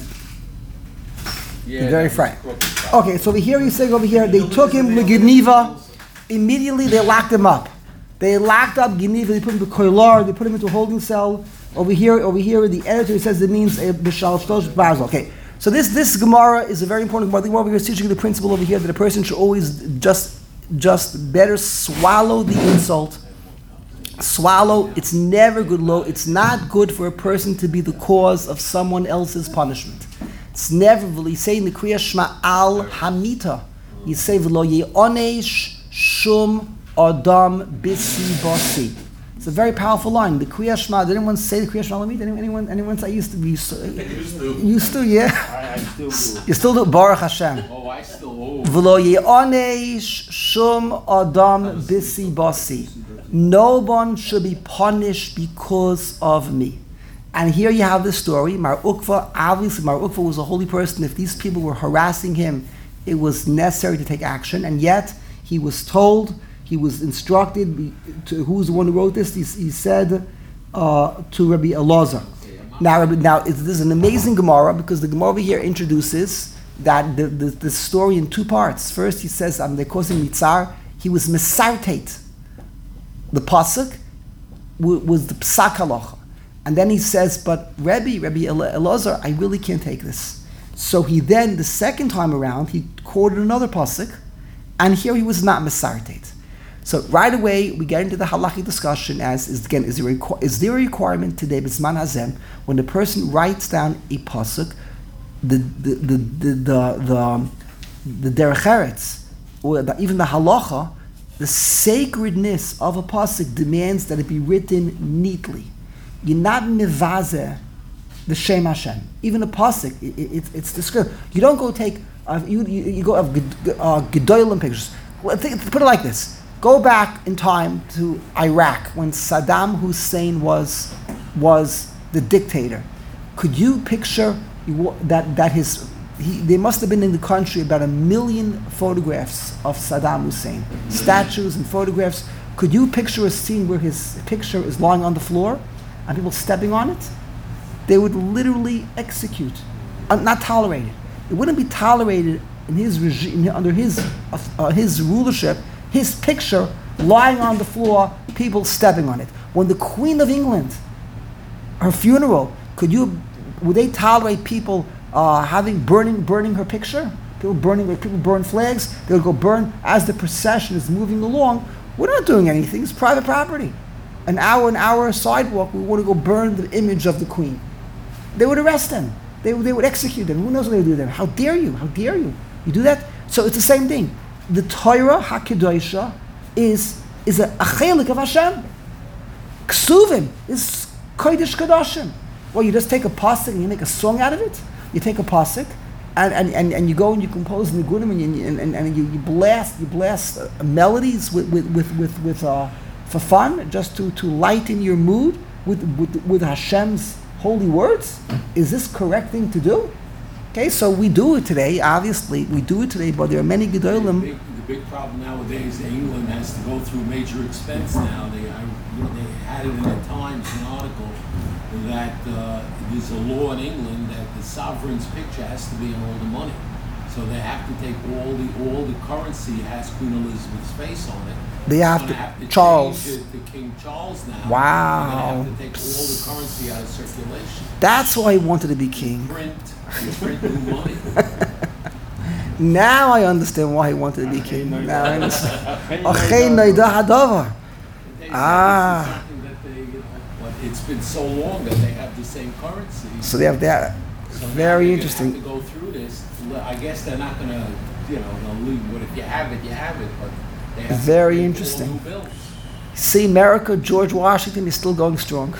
Yeah, Very that was frank. crooked. Okay, so you're saying over here, they took him to Geneva. Immediately they locked him up. They locked up Geneva, they put him to Koilar, they put him into a holding cell. Over here, the editor says it means Bishal Shtosh Barzel. Okay, so this Gemara is a very important Gemara. The Gemara over here is teaching the principle over here that a person should always just better swallow the insult. Swallow, it's never good low. It's not good for a person to be the cause of someone else's punishment. It's never really saying the Kriya Shema al Hamita. You say v'lo ye'onesh shum adam bisi basi. It's a very powerful line. The Kriya Shema. Did anyone say the Kriya Shema Lamit? Anyone say I used to be? Used to, yeah. I still do. You still do Baruch Hashem. Oh, I still V'lo ye'onesh shum adam bisi basi. No one should be punished because of me. And here you have the story. Mar Ukva, obviously Mar Ukva was a holy person. If these people were harassing him, it was necessary to take action. And yet, he was told, he was instructed, who's the one who wrote this? He said to Rabbi Elazar. Now, this is an amazing Gemara because the Gemara over here introduces that the story in two parts. First, he says, they call him Mitzar, he was Mesartate. The pasuk was the psak halacha, and then he says, "But Rabbi Elazar, I really can't take this." So he then, the second time around, he quoted another pasuk, and here he was not mesartet. So right away we get into the halachic discussion: is there a requirement today, b'zman hazem, when the person writes down a pasuk, the derech eretz, or even the halacha. The sacredness of a pasuk demands that it be written neatly. you're not mivazeh the Shem Hashem. Even a pasuk, it's described. You don't go take, you go have Gedolim pictures. Well, put it like this. Go back in time to Iraq when Saddam Hussein was the dictator. Could you picture that there must have been in the country about 1 million photographs of Saddam Hussein, statues and photographs. Could you picture a scene where his picture is lying on the floor and people stepping on it? They would literally execute, not tolerate it. It wouldn't be tolerated in his regime, under his rulership, his picture lying on the floor, people stepping on it. When the Queen of England, her funeral, would they tolerate people burning her picture? People burn flags. They would go burn as the procession is moving along. We're not doing anything. It's private property. An hour sidewalk. We want to go burn the image of the Queen. They would arrest them. They would execute them. Who knows what they would do to them? How dare you? How dare you? You do that? So it's the same thing. The Torah HaKedosha is a chelik of Hashem. Ksuvim is Kodesh Kodashim. Well, you just take a pasuk and you make a song out of it. You take a pasuk and you go and you compose nigunim and you blast melodies for fun, just to lighten your mood with Hashem's holy words. Is this correct thing to do? Okay, so we do it today. Obviously, we do it today, but there are many gedolim. The big problem nowadays, England has to go through major expense now. They had it in the Times, an article, that there's a law in England that the sovereign's picture has to be in all the money. So they have to take all the currency has Queen Elizabeth's face on it. They have to Charles. Change it to King Charles now. Wow. They're gonna have to take all the currency out of circulation. That's why he wanted to be king. You print new money. Now I understand why he wanted to be king. Now I understand. Ah. It's been so long that they have the same currency. So they have that. So Very interesting. Have to go through this. I guess they're not going to, they'll leave. But if you have it, you have it. But they have Very to interesting. All new bills. See, America, George Washington is still going strong.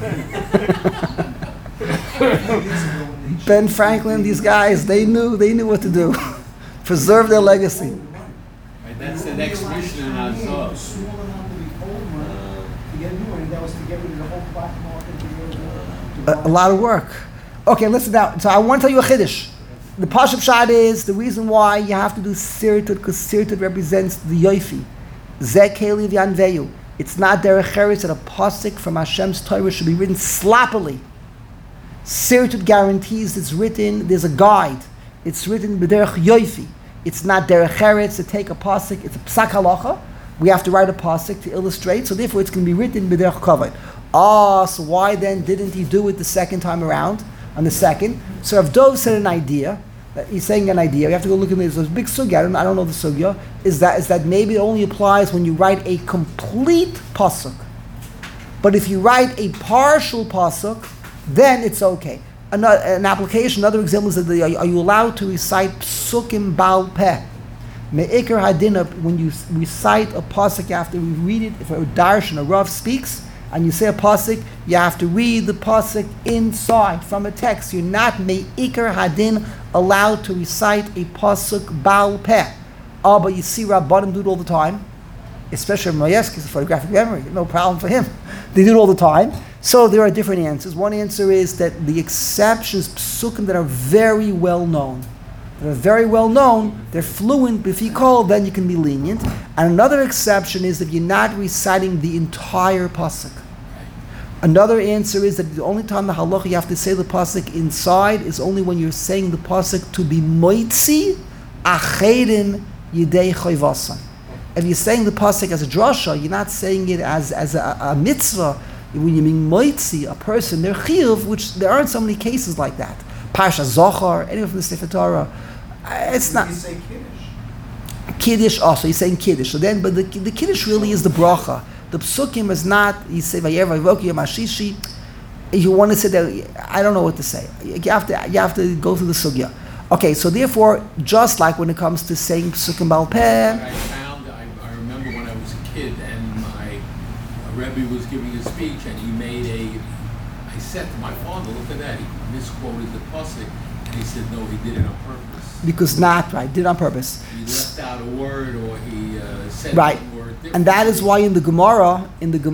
Ben Franklin, these guys, they knew what to do. Preserve their legacy. Right, that's the next mission in our zone. A lot of work. Okay, listen now. So I want to tell you a chiddush. The Pashup Shad is the reason why you have to do Sirtut, because Sirtut represents the Yoifi. Zekeli v'yanveyu. It's not derech eretz that a pasuk from Hashem's Torah should be written sloppily. Sirtut guarantees it's written, there's a guide. It's written b'derech Yoifi. It's not derech eretz to take a pasuk, it's a psak halacha. We have to write a pasuk to illustrate, so therefore it's going to be written b'derech kavod. So why then didn't he do it the second time around, on the second? So Rav Dov said an idea, he's saying an idea, you have to go look at this, there's a big sugya, I don't know the sugya, is that maybe it only applies when you write a complete pasuk. But if you write a partial pasuk, then it's okay. An application, another example is that are you allowed to recite psukim bal peh? Me'ikar hadinah, when you recite a pasuk, you have to read it. If a darshan, a Rav speaks, and you say a pasuk, you have to read the pasuk inside from a text. You're not me'ikar hadin allowed to recite a pasuk bal peh. But you see Rabbanim do it all the time, especially Moyeski's photographic memory. No problem for him. They do it all the time. So there are different answers. One answer is that the exceptions, psukim that are very well known. They're fluent, but if you call, then you can be lenient. And another exception is that you're not reciting the entire pasuk. Another answer is that the only time the halacha you have to say the pasuk inside is only when you're saying the pasuk to be moitzi acherin yidei choyvasan. If you're saying the pasuk as a drasha, you're not saying it as a mitzvah. When you mean moitzi, a person, they're chiyuv, which there aren't so many cases like that. Parsha Zohar, anyone from the Sefer Torah. It's not. You say Kiddush. Kiddush also, he's saying Kiddush. So then, but the Kiddush really is the bracha. The psukim is not, you say, Vayer Vayvoki Yamashishi. You want to say that, I don't know what to say. You have to go through the sugya. Okay, so therefore, just like when it comes to saying psukim bal peh. I remember when I was a kid and my Rebbe was giving a speech and he made a I said to my father, look at that, he misquoted the pasuk, and he said, no, he did it on purpose. Because not right, did it on purpose. He left out a word, or he said Right. one word differently. And that is why in the Gemara,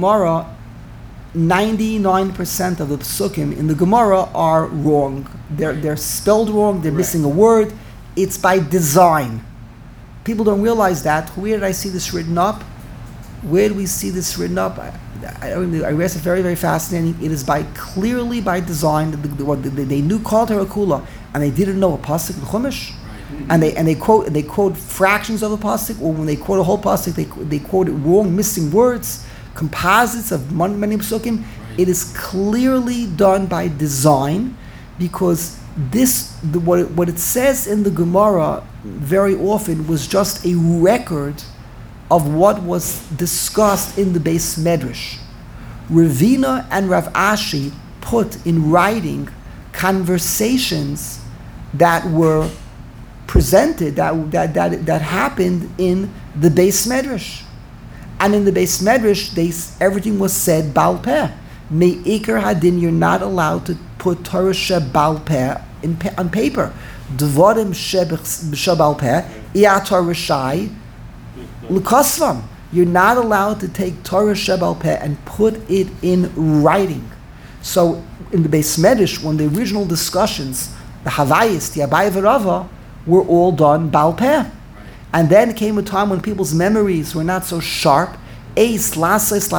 99% of the psukim in the Gemara are wrong. They're spelled wrong, they're missing a word. It's by design. People don't realize that. Where did I see this written up? Where do we see this written up? I read it very, very fascinating. It is clearly by design. They knew Kol Torah Kula, and they didn't know a pasuk in Chumash. And they quote fractions of a pasuk, or when they quote a whole pasuk, they quote it wrong, missing words, composites of many psukim. Right. It is clearly done by design, because what it says in the Gemara very often was just a record of what was discussed in the Beis Medrash. Ravina and Rav Ashi put in writing conversations that were presented, that happened in the Beis Medrash. And in the Beis Medrash, everything was said Baal Peh. Me'ikar Hadin, you're not allowed to put Torah Baal Peh on paper. Dvarim Baal Peh, Iatar Rishai, L'kosvam. You're not allowed to take Torah Baal Peh and put it in writing. So in the Beis Medrash, when the original discussions, the Havayis, the Abai V'Rava, were all done Baal Peh. And then came a time when people's memories were not so sharp. If we're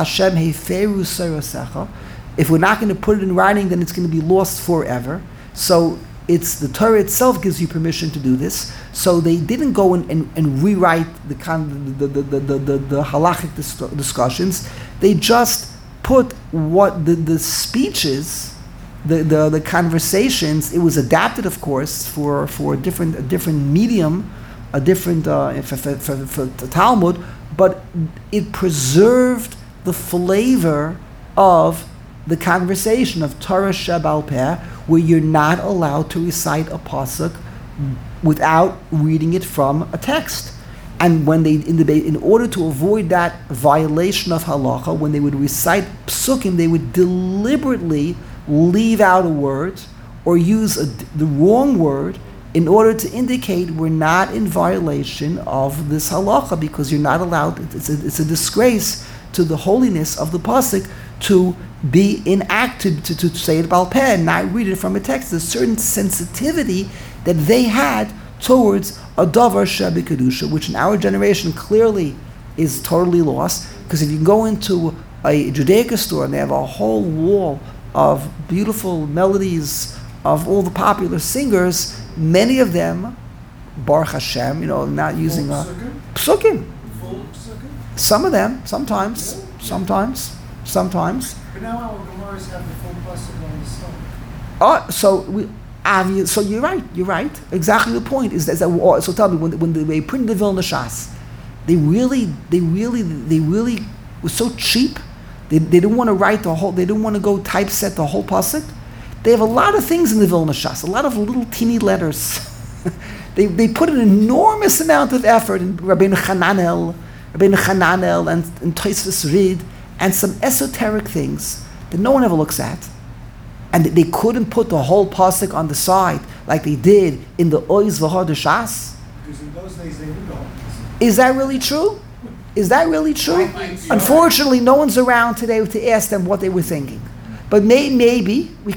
not going to put it in writing, then it's going to be lost forever. So it's the Torah itself gives you permission to do this. So they didn't go and rewrite the halachic discussions. They just put what the speeches, the conversations. It was adapted, of course, for a different medium, a different for Talmud, but it preserved the flavor of the conversation of Torah Baal Peh, where you're not allowed to recite a pasuk without reading it from a text. And when they in order to avoid that violation of halacha, when they would recite psukim, they would deliberately leave out a word or use the wrong word in order to indicate we're not in violation of this halacha, because you're not allowed. It's a disgrace to the holiness of the pasuk to be inactive, to say it Baal Peh and not read it from a text. There's a certain sensitivity that they had towards a davar she'b'kedusha, which in our generation clearly is totally lost. Because if you go into a Judaica store and they have a whole wall of beautiful melodies of all the popular singers, many of them, Baruch Hashem, not using a psukim. Full psukim? Some of them, sometimes. But now our Gemaras have the full pasuk on the stomach. So you're right. Exactly the point is that. So tell me, when they printed the Vilna Shas, they really were so cheap. They didn't want to write the whole. They didn't want to go typeset the whole pasuk. They have a lot of things in the Vilna Shas, a lot of little teeny letters. they put an enormous amount of effort in Rabbeinu Hananel and Tosfos Rid, and some esoteric things that no one ever looks at. And they couldn't put the whole pasuk on the side like they did in the Oiz V'Hod Shas. Because in those days they knew the whole pasuk. Is that really true? Unfortunately, no one's around today to ask them what they were thinking. But maybe it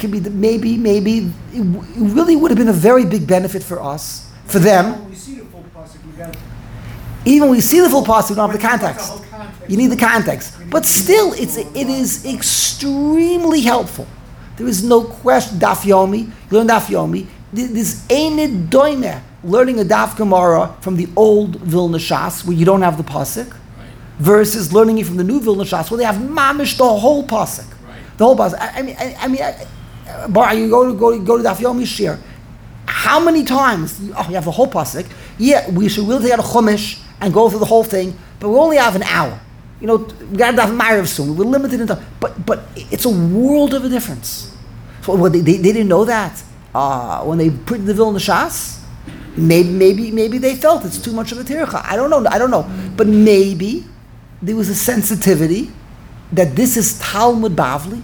really would have been a very big benefit for us, for them. When we see the full pasuk, we got. Even when we see the full pasuk, we don't have the context. whole context. You need the context. But still, it is extremely helpful. There is no question. Daf Yomi, you learn Daf Yomi. There's Einid Doime, learning a Daf Gemara from the old Vilna Shas, where you don't have the pasuk, versus learning it from the new Vilna Shas, where they have mamish the whole pasuk. The whole pasuk. Bar, you go to Daf Yomi shir. How many times? You have the whole pasuk. Yeah, we should really take out a chumash and go through the whole thing, but we only have an hour. We got to have Ma'ariv soon. We're limited in time. But it's a world of a difference. So they didn't know that when they printed the Vilna Shas. Maybe they felt it's too much of a tircha. I don't know. But maybe there was a sensitivity that this is Talmud Bavli,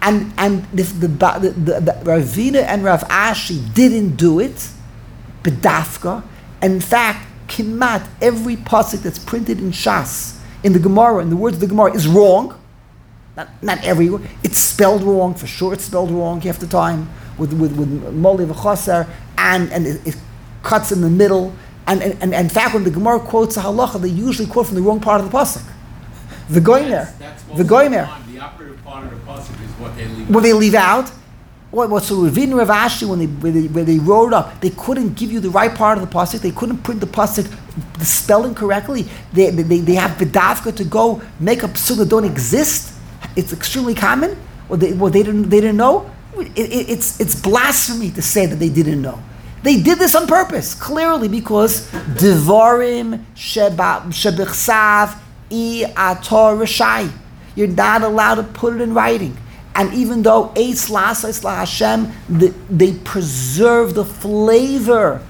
And if the Ravina and Rav Ashi didn't do it, bedafka, and in fact, kimat, every pasuk that's printed in Shas, in the Gemara, in the words of the Gemara, is wrong. Not every word. It's spelled wrong, for sure it's spelled wrong half the time, with Moli v'Chaser, and it cuts in the middle. And in fact, when the Gemara quotes a halacha, they usually quote from the wrong part of the pasuk. The goymer. The goymer. The operative part of the pasuk is what they leave. What they leave out. What so Ravina Rav Ashi, when they wrote it up, they couldn't give you the right part of the pasuk. They couldn't print the pasuk, the spelling correctly. They have bedavka to go make a pasuk that don't exist. It's extremely common. Or they didn't know. It's blasphemy to say that they didn't know. They did this on purpose, clearly, because devarim shebichsav I ator rishai. You're not allowed to put it in writing. And even though Eitz Lasais La Hashem, they preserve the flavor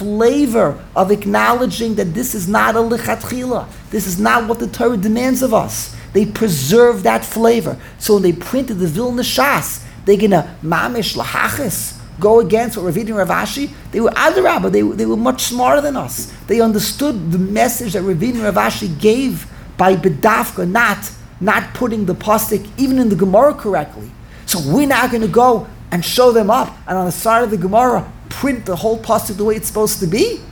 of acknowledging that this is not a lichatchila. This is not what the Torah demands of us. They preserve that flavor. So when they printed the Vilna Shas, they're gonna mamish lahachis, go against what Ravina and Rav Ashi. They were adarabba. They were much smarter than us. They understood the message that Ravina and Rav Ashi gave by bedafka, not putting the pasuk even in the Gemara correctly. So we're not going to go and show them up and on the side of the Gemara print the whole pasuk the way it's supposed to be.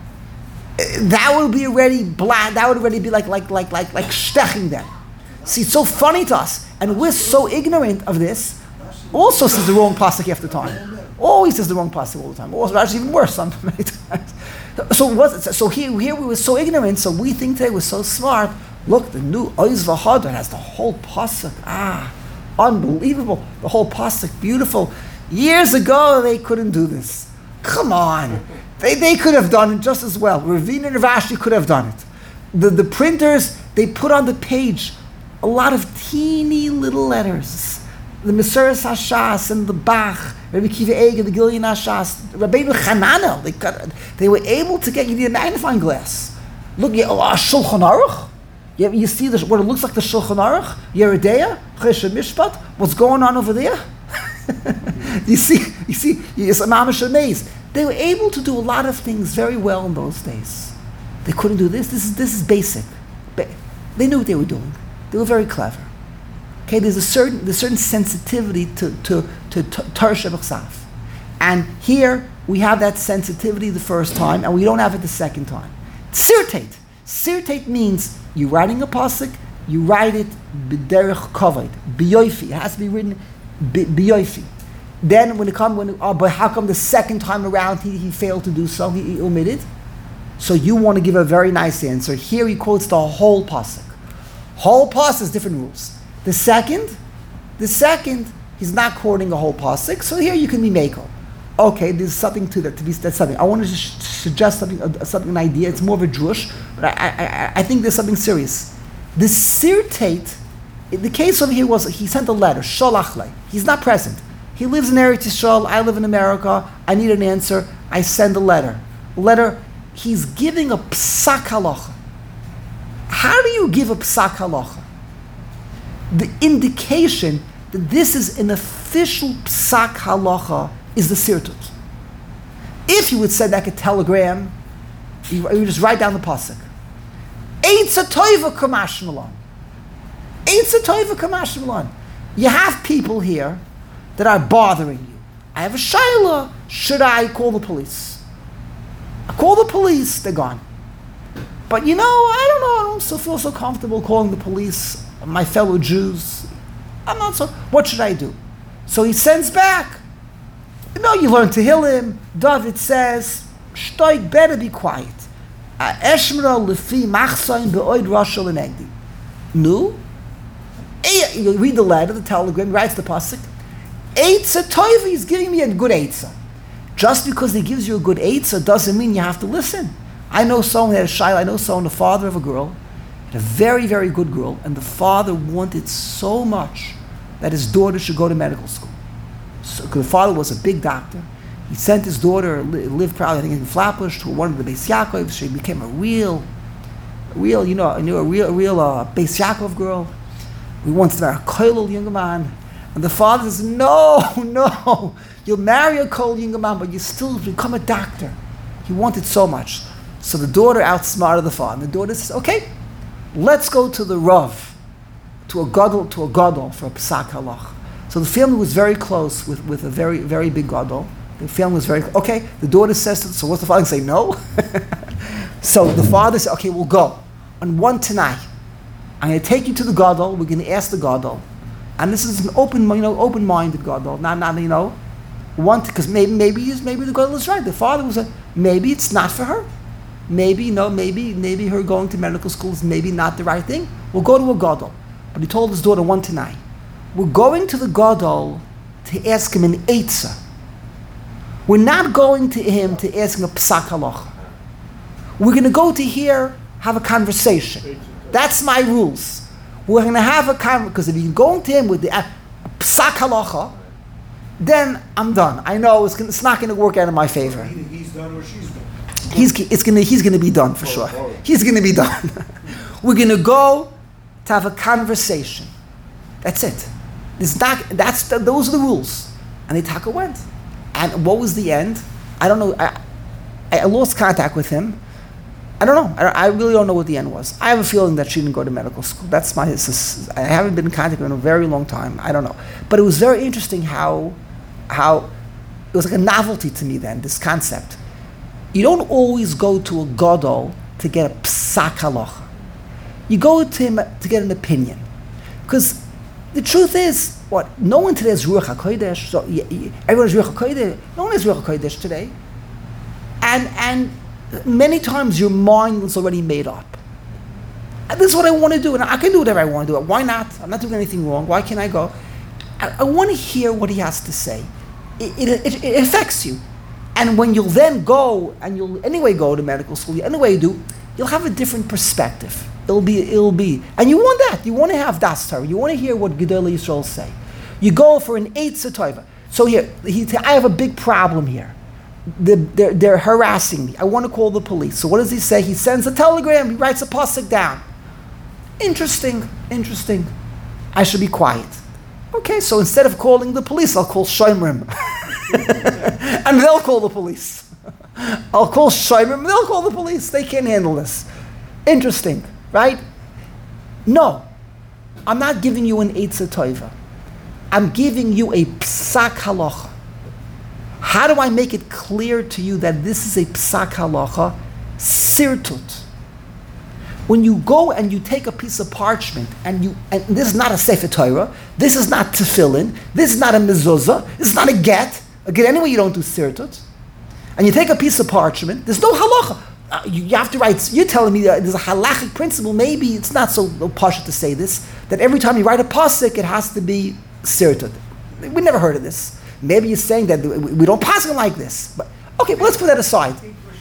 That would be already bland. That would already be like steching them. See, it's so funny to us, and we're so ignorant of this. Also says the wrong pasuk half the time. Always says the wrong pasuk all the time. Also, actually, even worse many times. So here we were so ignorant. So we think today we're so smart. Look, the new Oiz V'Hadar has the whole pasuk. Unbelievable! The whole pasuk, beautiful. Years ago, they couldn't do this. Come on, they could have done it just as well. Ravina and Rav Ashi could have done it. The printers, they put on the page a lot of teeny little letters. The Meseres Hashas and the Bach, Rabbi Kiva Eger, the Gilyon Hashas, Rabbeinu Chananel. They were able to get you need a magnifying glass. Look, Shulchan Aruch. You see what it looks like the Shulchan Aruch, Yeridea, Chesed Mishpat. What's going on over there? you see, it's a mamish amazed. They were able to do a lot of things very well in those days. They couldn't do this. This is basic. They knew what they were doing. They were very clever. Okay, there's a certain sensitivity to Torah Shebechsav, and here we have that sensitivity the first time, and we don't have it the second time. Sirtate. Sirtate means you're writing a pasuk, you write it b'derech kavod, b'yoifi. It has to be written b'yoifi. Then but how come the second time around he failed to do so? He omitted. So you want to give a very nice answer. Here he quotes the whole pasuk. Whole pasuk is different rules. The second, he's not quoting the whole pasuk. So here you can be meko. Okay, there's something to that. That's something. I want to suggest something, an idea. It's more of a drush, but I think there's something serious. The sirtate, the case over here was he sent a letter. Sholach lei. He's not present. He lives in Eretz Yisrael. I live in America. I need an answer. I send a letter. He's giving a psak halacha. How do you give a psak halacha? The indication that this is an official psak halacha is the sirtut. If you would send like a telegram, you would just write down the pasuk. Eitza toiva kamash malan. Eitza toiva kamash malan. You have people here that are bothering you. I have a shayla. Should I call the police? I call the police, they're gone. But I don't feel so comfortable calling the police, my fellow Jews. What should I do? So he sends back. You learn Tehillim. David says, Shtoik, better be quiet. Eshmra lefi machsayin be'oid rashal enegdi. No? You read the letter, the telegram, he writes the pasuk. Eitza toiva, he's giving me a good eitza. Just because he gives you a good eitza doesn't mean you have to listen. I know someone had a shayla. I know someone, the father of a girl, had a very, very good girl, and the father wanted so much that his daughter should go to medical school. So, because the father was a big doctor, he sent his daughter, lived probably, I think, in Flatbush, to one of the Beis Yaakov. She became a real Beis Yaakov girl. We wanted to marry a koilel young man, And the father says, no, you'll marry a Kol Yinger man, but you still become a doctor. He wanted so much. So the daughter outsmarted the father. And the daughter says, okay, let's go to the Rav, to a Gadol for a Psak Halach. So the family was very close with a very, very big Gadol. The family was very, okay, the daughter says, so what's the father say? No? So the father said, okay, we'll go. On one tonight, I'm going to take you to the Gadol. We're going to ask the Gadol. And this is an open-minded Gadol. Not because maybe the Gadol is right. The father was maybe it's not for her. Maybe her going to medical school is maybe not the right thing. We'll go to a Gadol. But he told his daughter one tonight, we're going to the Gadol to ask him an Eitzah. We're not going to him to ask him a Psak Halacha. We're going to go to have a conversation. That's my rules. We're going to have a conversation, because if you're going to him with the Psak Halacha, then I'm done. I know it's not going to work out in my favor. Either he's done or she's done. He's going to be done for sure. He's going to be done. We're going to go to have a conversation. That's it. Those are the rules. And Itaka went. And what was the end? I don't know. I lost contact with him. I don't know. I really don't know what the end was. I have a feeling that she didn't go to medical school. I haven't been in contact with her in a very long time. I don't know. But it was very interesting how it was like a novelty to me then, this concept. You don't always go to a Gadol to get a Psak Halacha. You go to him to get an opinion. Because the truth is, no one today has Ruach HaKodesh. So everyone has Ruach HaKodesh. No one has Ruach HaKodesh today. And many times your mind is already made up. And this is what I want to do, and I can do whatever I want to do. Why not? I'm not doing anything wrong. Why can't I go? I want to hear what he has to say. It affects you. And when you'll then go, and you'll anyway go to medical school, you'll have a different perspective. It'll be, and you want that. You want to have Das Torah. You want to hear what Gedolei Yisrael say. You go for an Eitzah Tova. So here, I have a big problem here. They're harassing me. I want to call the police. So what does he say? He sends a telegram. He writes a pasuk down. Interesting. I should be quiet. Okay, so instead of calling the police, I'll call Shomrim. And they'll call the police. I'll call Shomrim, they'll call the police. They can't handle this. Interesting, right? No, I'm not giving you an Eitzah Tova. I'm giving you a Psak Halacha. How do I make it clear to you that this is a Psak Halacha? Sirtut. When you go and you take a piece of parchment and this is not a Sefer Torah, this is not tefillin, this is not a mezuzah, this is not a get. Anyway, you don't do sirtut. And you take a piece of parchment, there's no halacha. You have to write, you're telling me that there's a halachic principle, maybe it's not so pasha to say this, that every time you write a pasuk, it has to be sirtut. We never heard of this. Maybe you're saying that we don't pasuk like this. But okay, well, let's put that aside.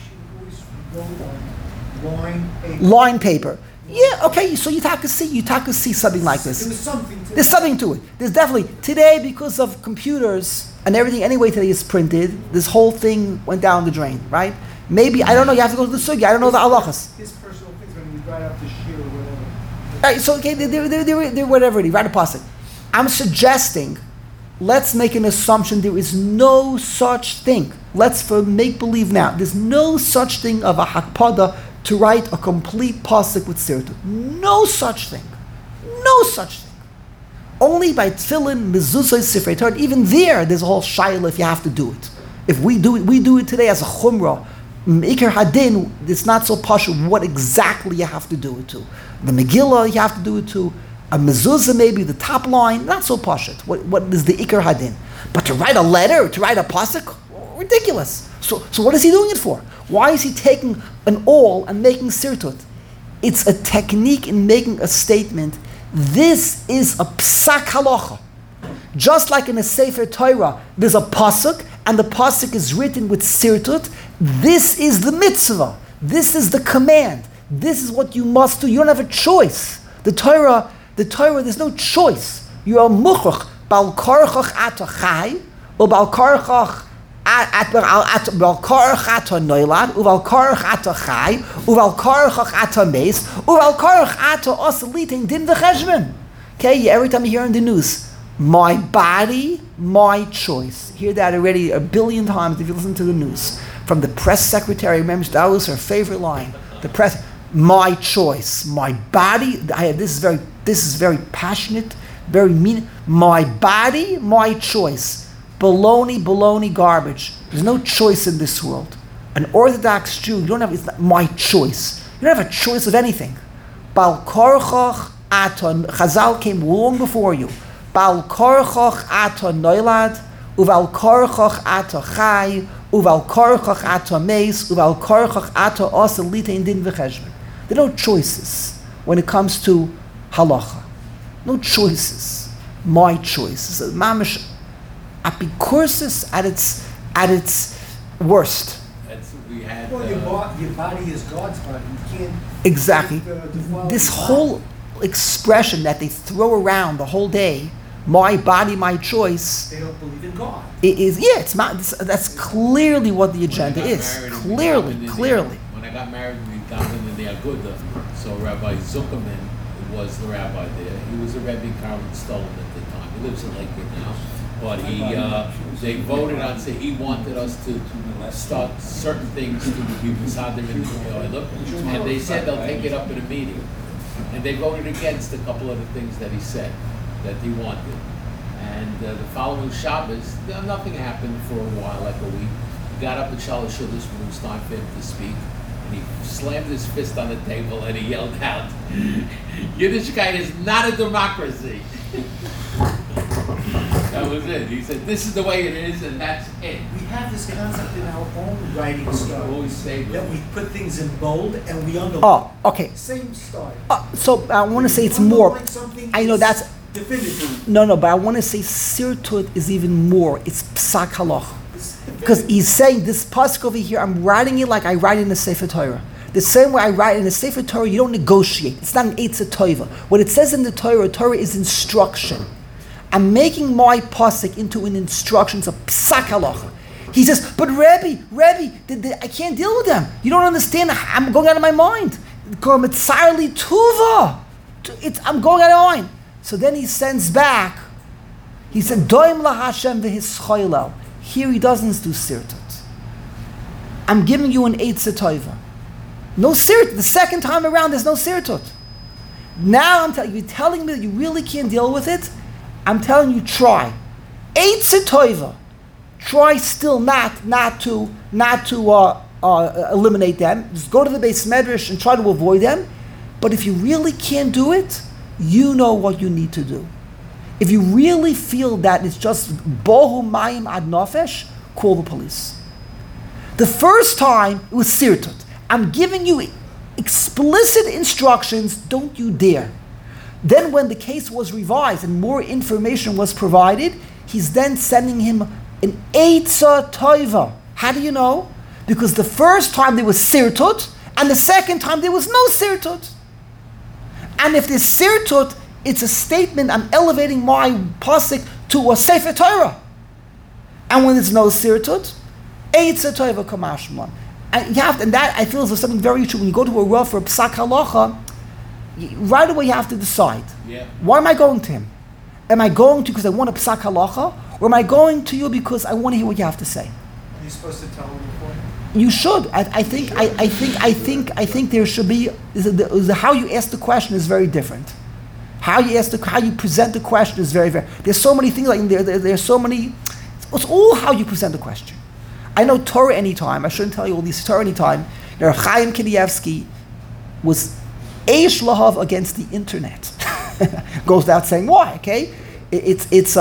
Line paper. Yeah, okay, so you can see something like this. There's something to it. There's definitely, today, because of computers and everything anyway today is printed, this whole thing went down the drain, right? Maybe, I don't know, you have to go to the sugi, I don't know the halachas. His personal things when you write up the shir or whatever. Right, so okay, they're whatever, they write a pasuk. I'm suggesting, let's make an assumption there is no such thing. Let's for make believe now, there's no such thing of a hakpada to write a complete pasuk with sirtut. No such thing. No such thing. Only by tefillin, mezuzah, sifrei Torah. Even there's a whole shayla if you have to do it. If we do it today as a chumrah. Ikar hadin, it's not so pasha what exactly you have to do it to. The Megillah you have to do it to. A mezuzah maybe, the top line, not so pasha. What is the ikar hadin? But to write a letter, to write a pasuk, ridiculous. So what is he doing it for? Why is he taking an awl and making sirtut? It's a technique in making a statement. This is a psak halacha. Just like in a Sefer Torah, there's a pasuk, and the pasuk is written with sirtut. This is the mitzvah. This is the command. This is what you must do. You don't have a choice. The Torah, there's no choice. You are muchach, bal karchach atachai, or bal karchach Bal karach ato noilad, uval karach ato chai, uval karach ato meis, uval karach ato os liting din v'cheshbon. Okay, every time you hear in the news, My body, my choice. Hear that already a billion times if you listen to the news. From the press secretary, remember that was her favorite line. The press, my choice, my body. This is very passionate, very mean. My body, my choice. Baloney, garbage. There's no choice in this world. An Orthodox Jew, you don't have. It's not my choice. You don't have a choice of anything. Bal korchoch aton. Chazal came long before you. Bal korchoch aton noilad, uval korchoch aton chai, uval korchoch aton meis, uval korchoch aton osa litein din v'cheshbon. There are no choices when it comes to halacha. No choices. My choice. It's a mamish apikursis at its worst. That's what we had. Well, your body is God's body. You can't. Exactly. defile This your whole body. expression that they throw around the whole day, my body, my choice, They don't believe in God. it's not. That's clearly what the agenda is. Clearly. When I got married, we davened in the Aguda. So Rabbi Zuckerman was the rabbi there. He was a Rebbe Karlin Stolen at the time. He lives in Lakewood now. But they voted on, say he wanted us to start certain things to be Masadir in the oil, and they said they'll take it up in a meeting. And they voted against a couple of the things that he said that he wanted. And the following Shabbos, nothing happened for a while, like a week. He got up at Shalosh Shudas when it was time for him to speak, and he slammed his fist on the table and he yelled out, "Yiddishkeit is not a democracy." That was it. He said, "This is the way it is, and that's it." We have this concept in our own writing style Always say that we put things in bold and we underline. Oh, okay. Same style. So I want to say it's more. Underline something I know that's definitive. no, but I want to say sirtut is even more. It's psak halacha. It's Because he's saying this pasuk over here, I'm writing it like I write in the Sefer Torah. The same way I write in the Sefer Torah, you don't negotiate. It's not an Eitzah Tova. What it says in the Torah is instruction. I'm making my pasuk into an instruction. It's a psak halacha. He says, but Rebbe, I can't deal with them. You don't understand. I'm going out of my mind. Mitzarli tuva. I'm going out of my mind. So then he sends back. He said, Doim la Hashem v'hischoilel. Here he doesn't do sirtut. I'm giving you an Eitzah Tova. No sirtut. The second time around, there's no sirtut. Now you're telling me that you really can't deal with it. I'm telling you, try. Eitzah Tova. Try still not to eliminate them. Just go to the Beis Medrash and try to avoid them. But if you really can't do it, you know what you need to do. If you really feel that it's just bohu mayim ad nafesh, call the police. The first time it was sirtut. I'm giving you explicit instructions. Don't you dare. Then when the case was revised and more information was provided, he's then sending him an Eitzah Tova. How do you know? Because the first time there was sirtut, and the second time there was no sirtut. And if there's sirtut, it's a statement, I'm elevating my pasuk to a Sefer Torah. And when there's no sirtut, Eitzah Tova kamashman. And you have to, and that I feel is something very true. When you go to a Rav for a psak halacha, right away you have to decide. Yeah. Why am I going to him? Am I going to because I want a psak halacha, or am I going to you because I want to hear what you have to say? Are you supposed to tell them before? You should. I think there should be how you ask the question is very different. How you present the question is very, very. There's so many things like there's so many. It's all how you present the question. I know Torah Anytime. I shouldn't tell you all these Torah Anytime. Rav Chaim Kanievsky was eish lahav against the internet. Goes without saying why. Okay, he said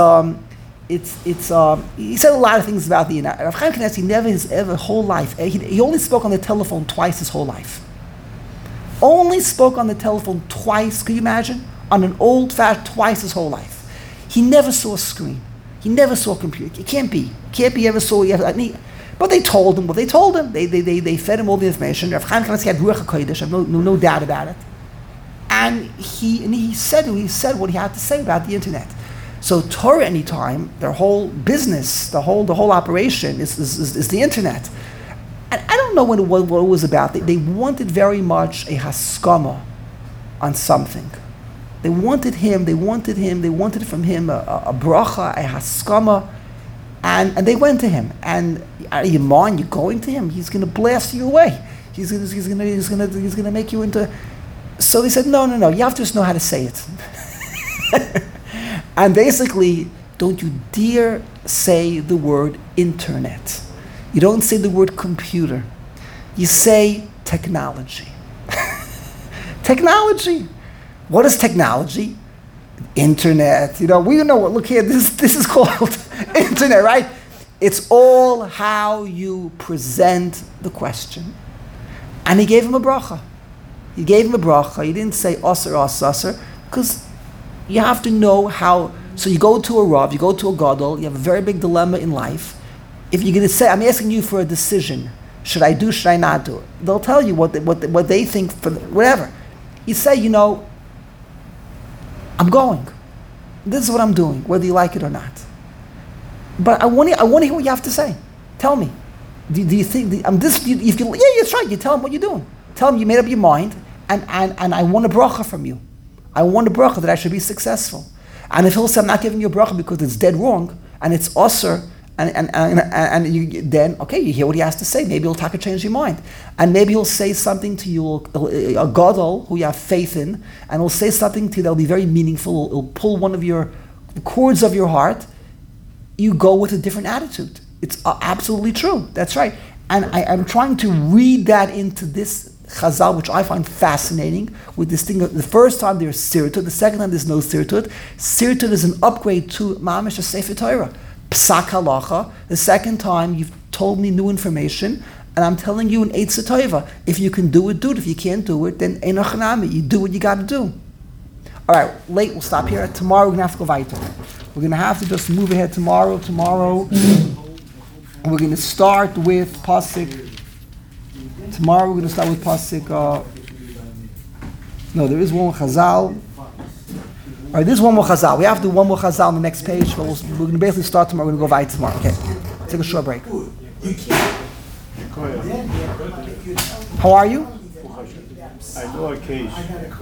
a lot of things about the internet. Rav Chaim Kanievsky never his ever whole life. He only spoke on the telephone twice his whole life. Only spoke on the telephone twice. Can you imagine? On an old-fashioned twice his whole life. He never saw a screen. He never saw a computer. It can't be. Ever saw. But they told him what they told him. They fed him all the information. Rav Chaim Kanievsky had Ruach HaKodesh. I have no doubt about it. And he said what he had to say about the internet. So Torah Anytime, their whole business, the whole operation is the internet. And I don't know what it was about. They wanted very much a haskama on something. They wanted it from him, a bracha, a haskama, and they went to him. And are you mind? You're going to him? He's going to blast you away. He's going to make you into. So they said, no. You have to just know how to say it. And basically, don't you dare say the word internet. You don't say the word computer. You say technology. Technology. What is technology? Internet. We know what. Look here. This is called internet, right? It's all how you present the question. And he gave him a bracha. He didn't say asr, because you have to know how. So you go to a rav, you go to a gadol, you have a very big dilemma in life. If you're going to say, I'm asking you for a decision, should I do, should I not do it? They'll tell you what they think, for whatever. You say, I'm going. This is what I'm doing, whether you like it or not. But I want to hear what you have to say. Tell me. Do you think, yeah, that's right. You tell them what you're doing. Tell them you made up your mind, and I want a bracha from you. I want a bracha that I should be successful. And if he'll say, I'm not giving you a bracha because it's dead wrong, and it's usher, and you, then, okay, you hear what he has to say. Maybe he'll take a change your mind. And maybe he'll say something to you, a gadol who you have faith in, and he'll say something to you that'll be very meaningful. It'll pull one of the chords of your heart. You go with a different attitude. It's absolutely true. That's right. And I'm trying to read that into this Chazal, which I find fascinating, with this thing. The first time there's sirtut, the second time there's no sirtut. Sirtut is an upgrade to Mamish Sefer Torah. Psak halacha. The second time you've told me new information, and I'm telling you an Eitzah Tova. If you can do it, do it. If you can't do it, then Ein Achanami. You do what you got to do. All right, late. We'll stop here. Tomorrow we're gonna have to go weiter. We're gonna have to just move ahead tomorrow. We're gonna start with pasuk. Tomorrow we're going to start with pasuk. No, there is one more Chazal. All right, there's one more Chazal. We have to do one more Chazal on the next page. But we're going to basically start tomorrow. We're going to go right tomorrow. Okay, take a short break. How are you? I know a case.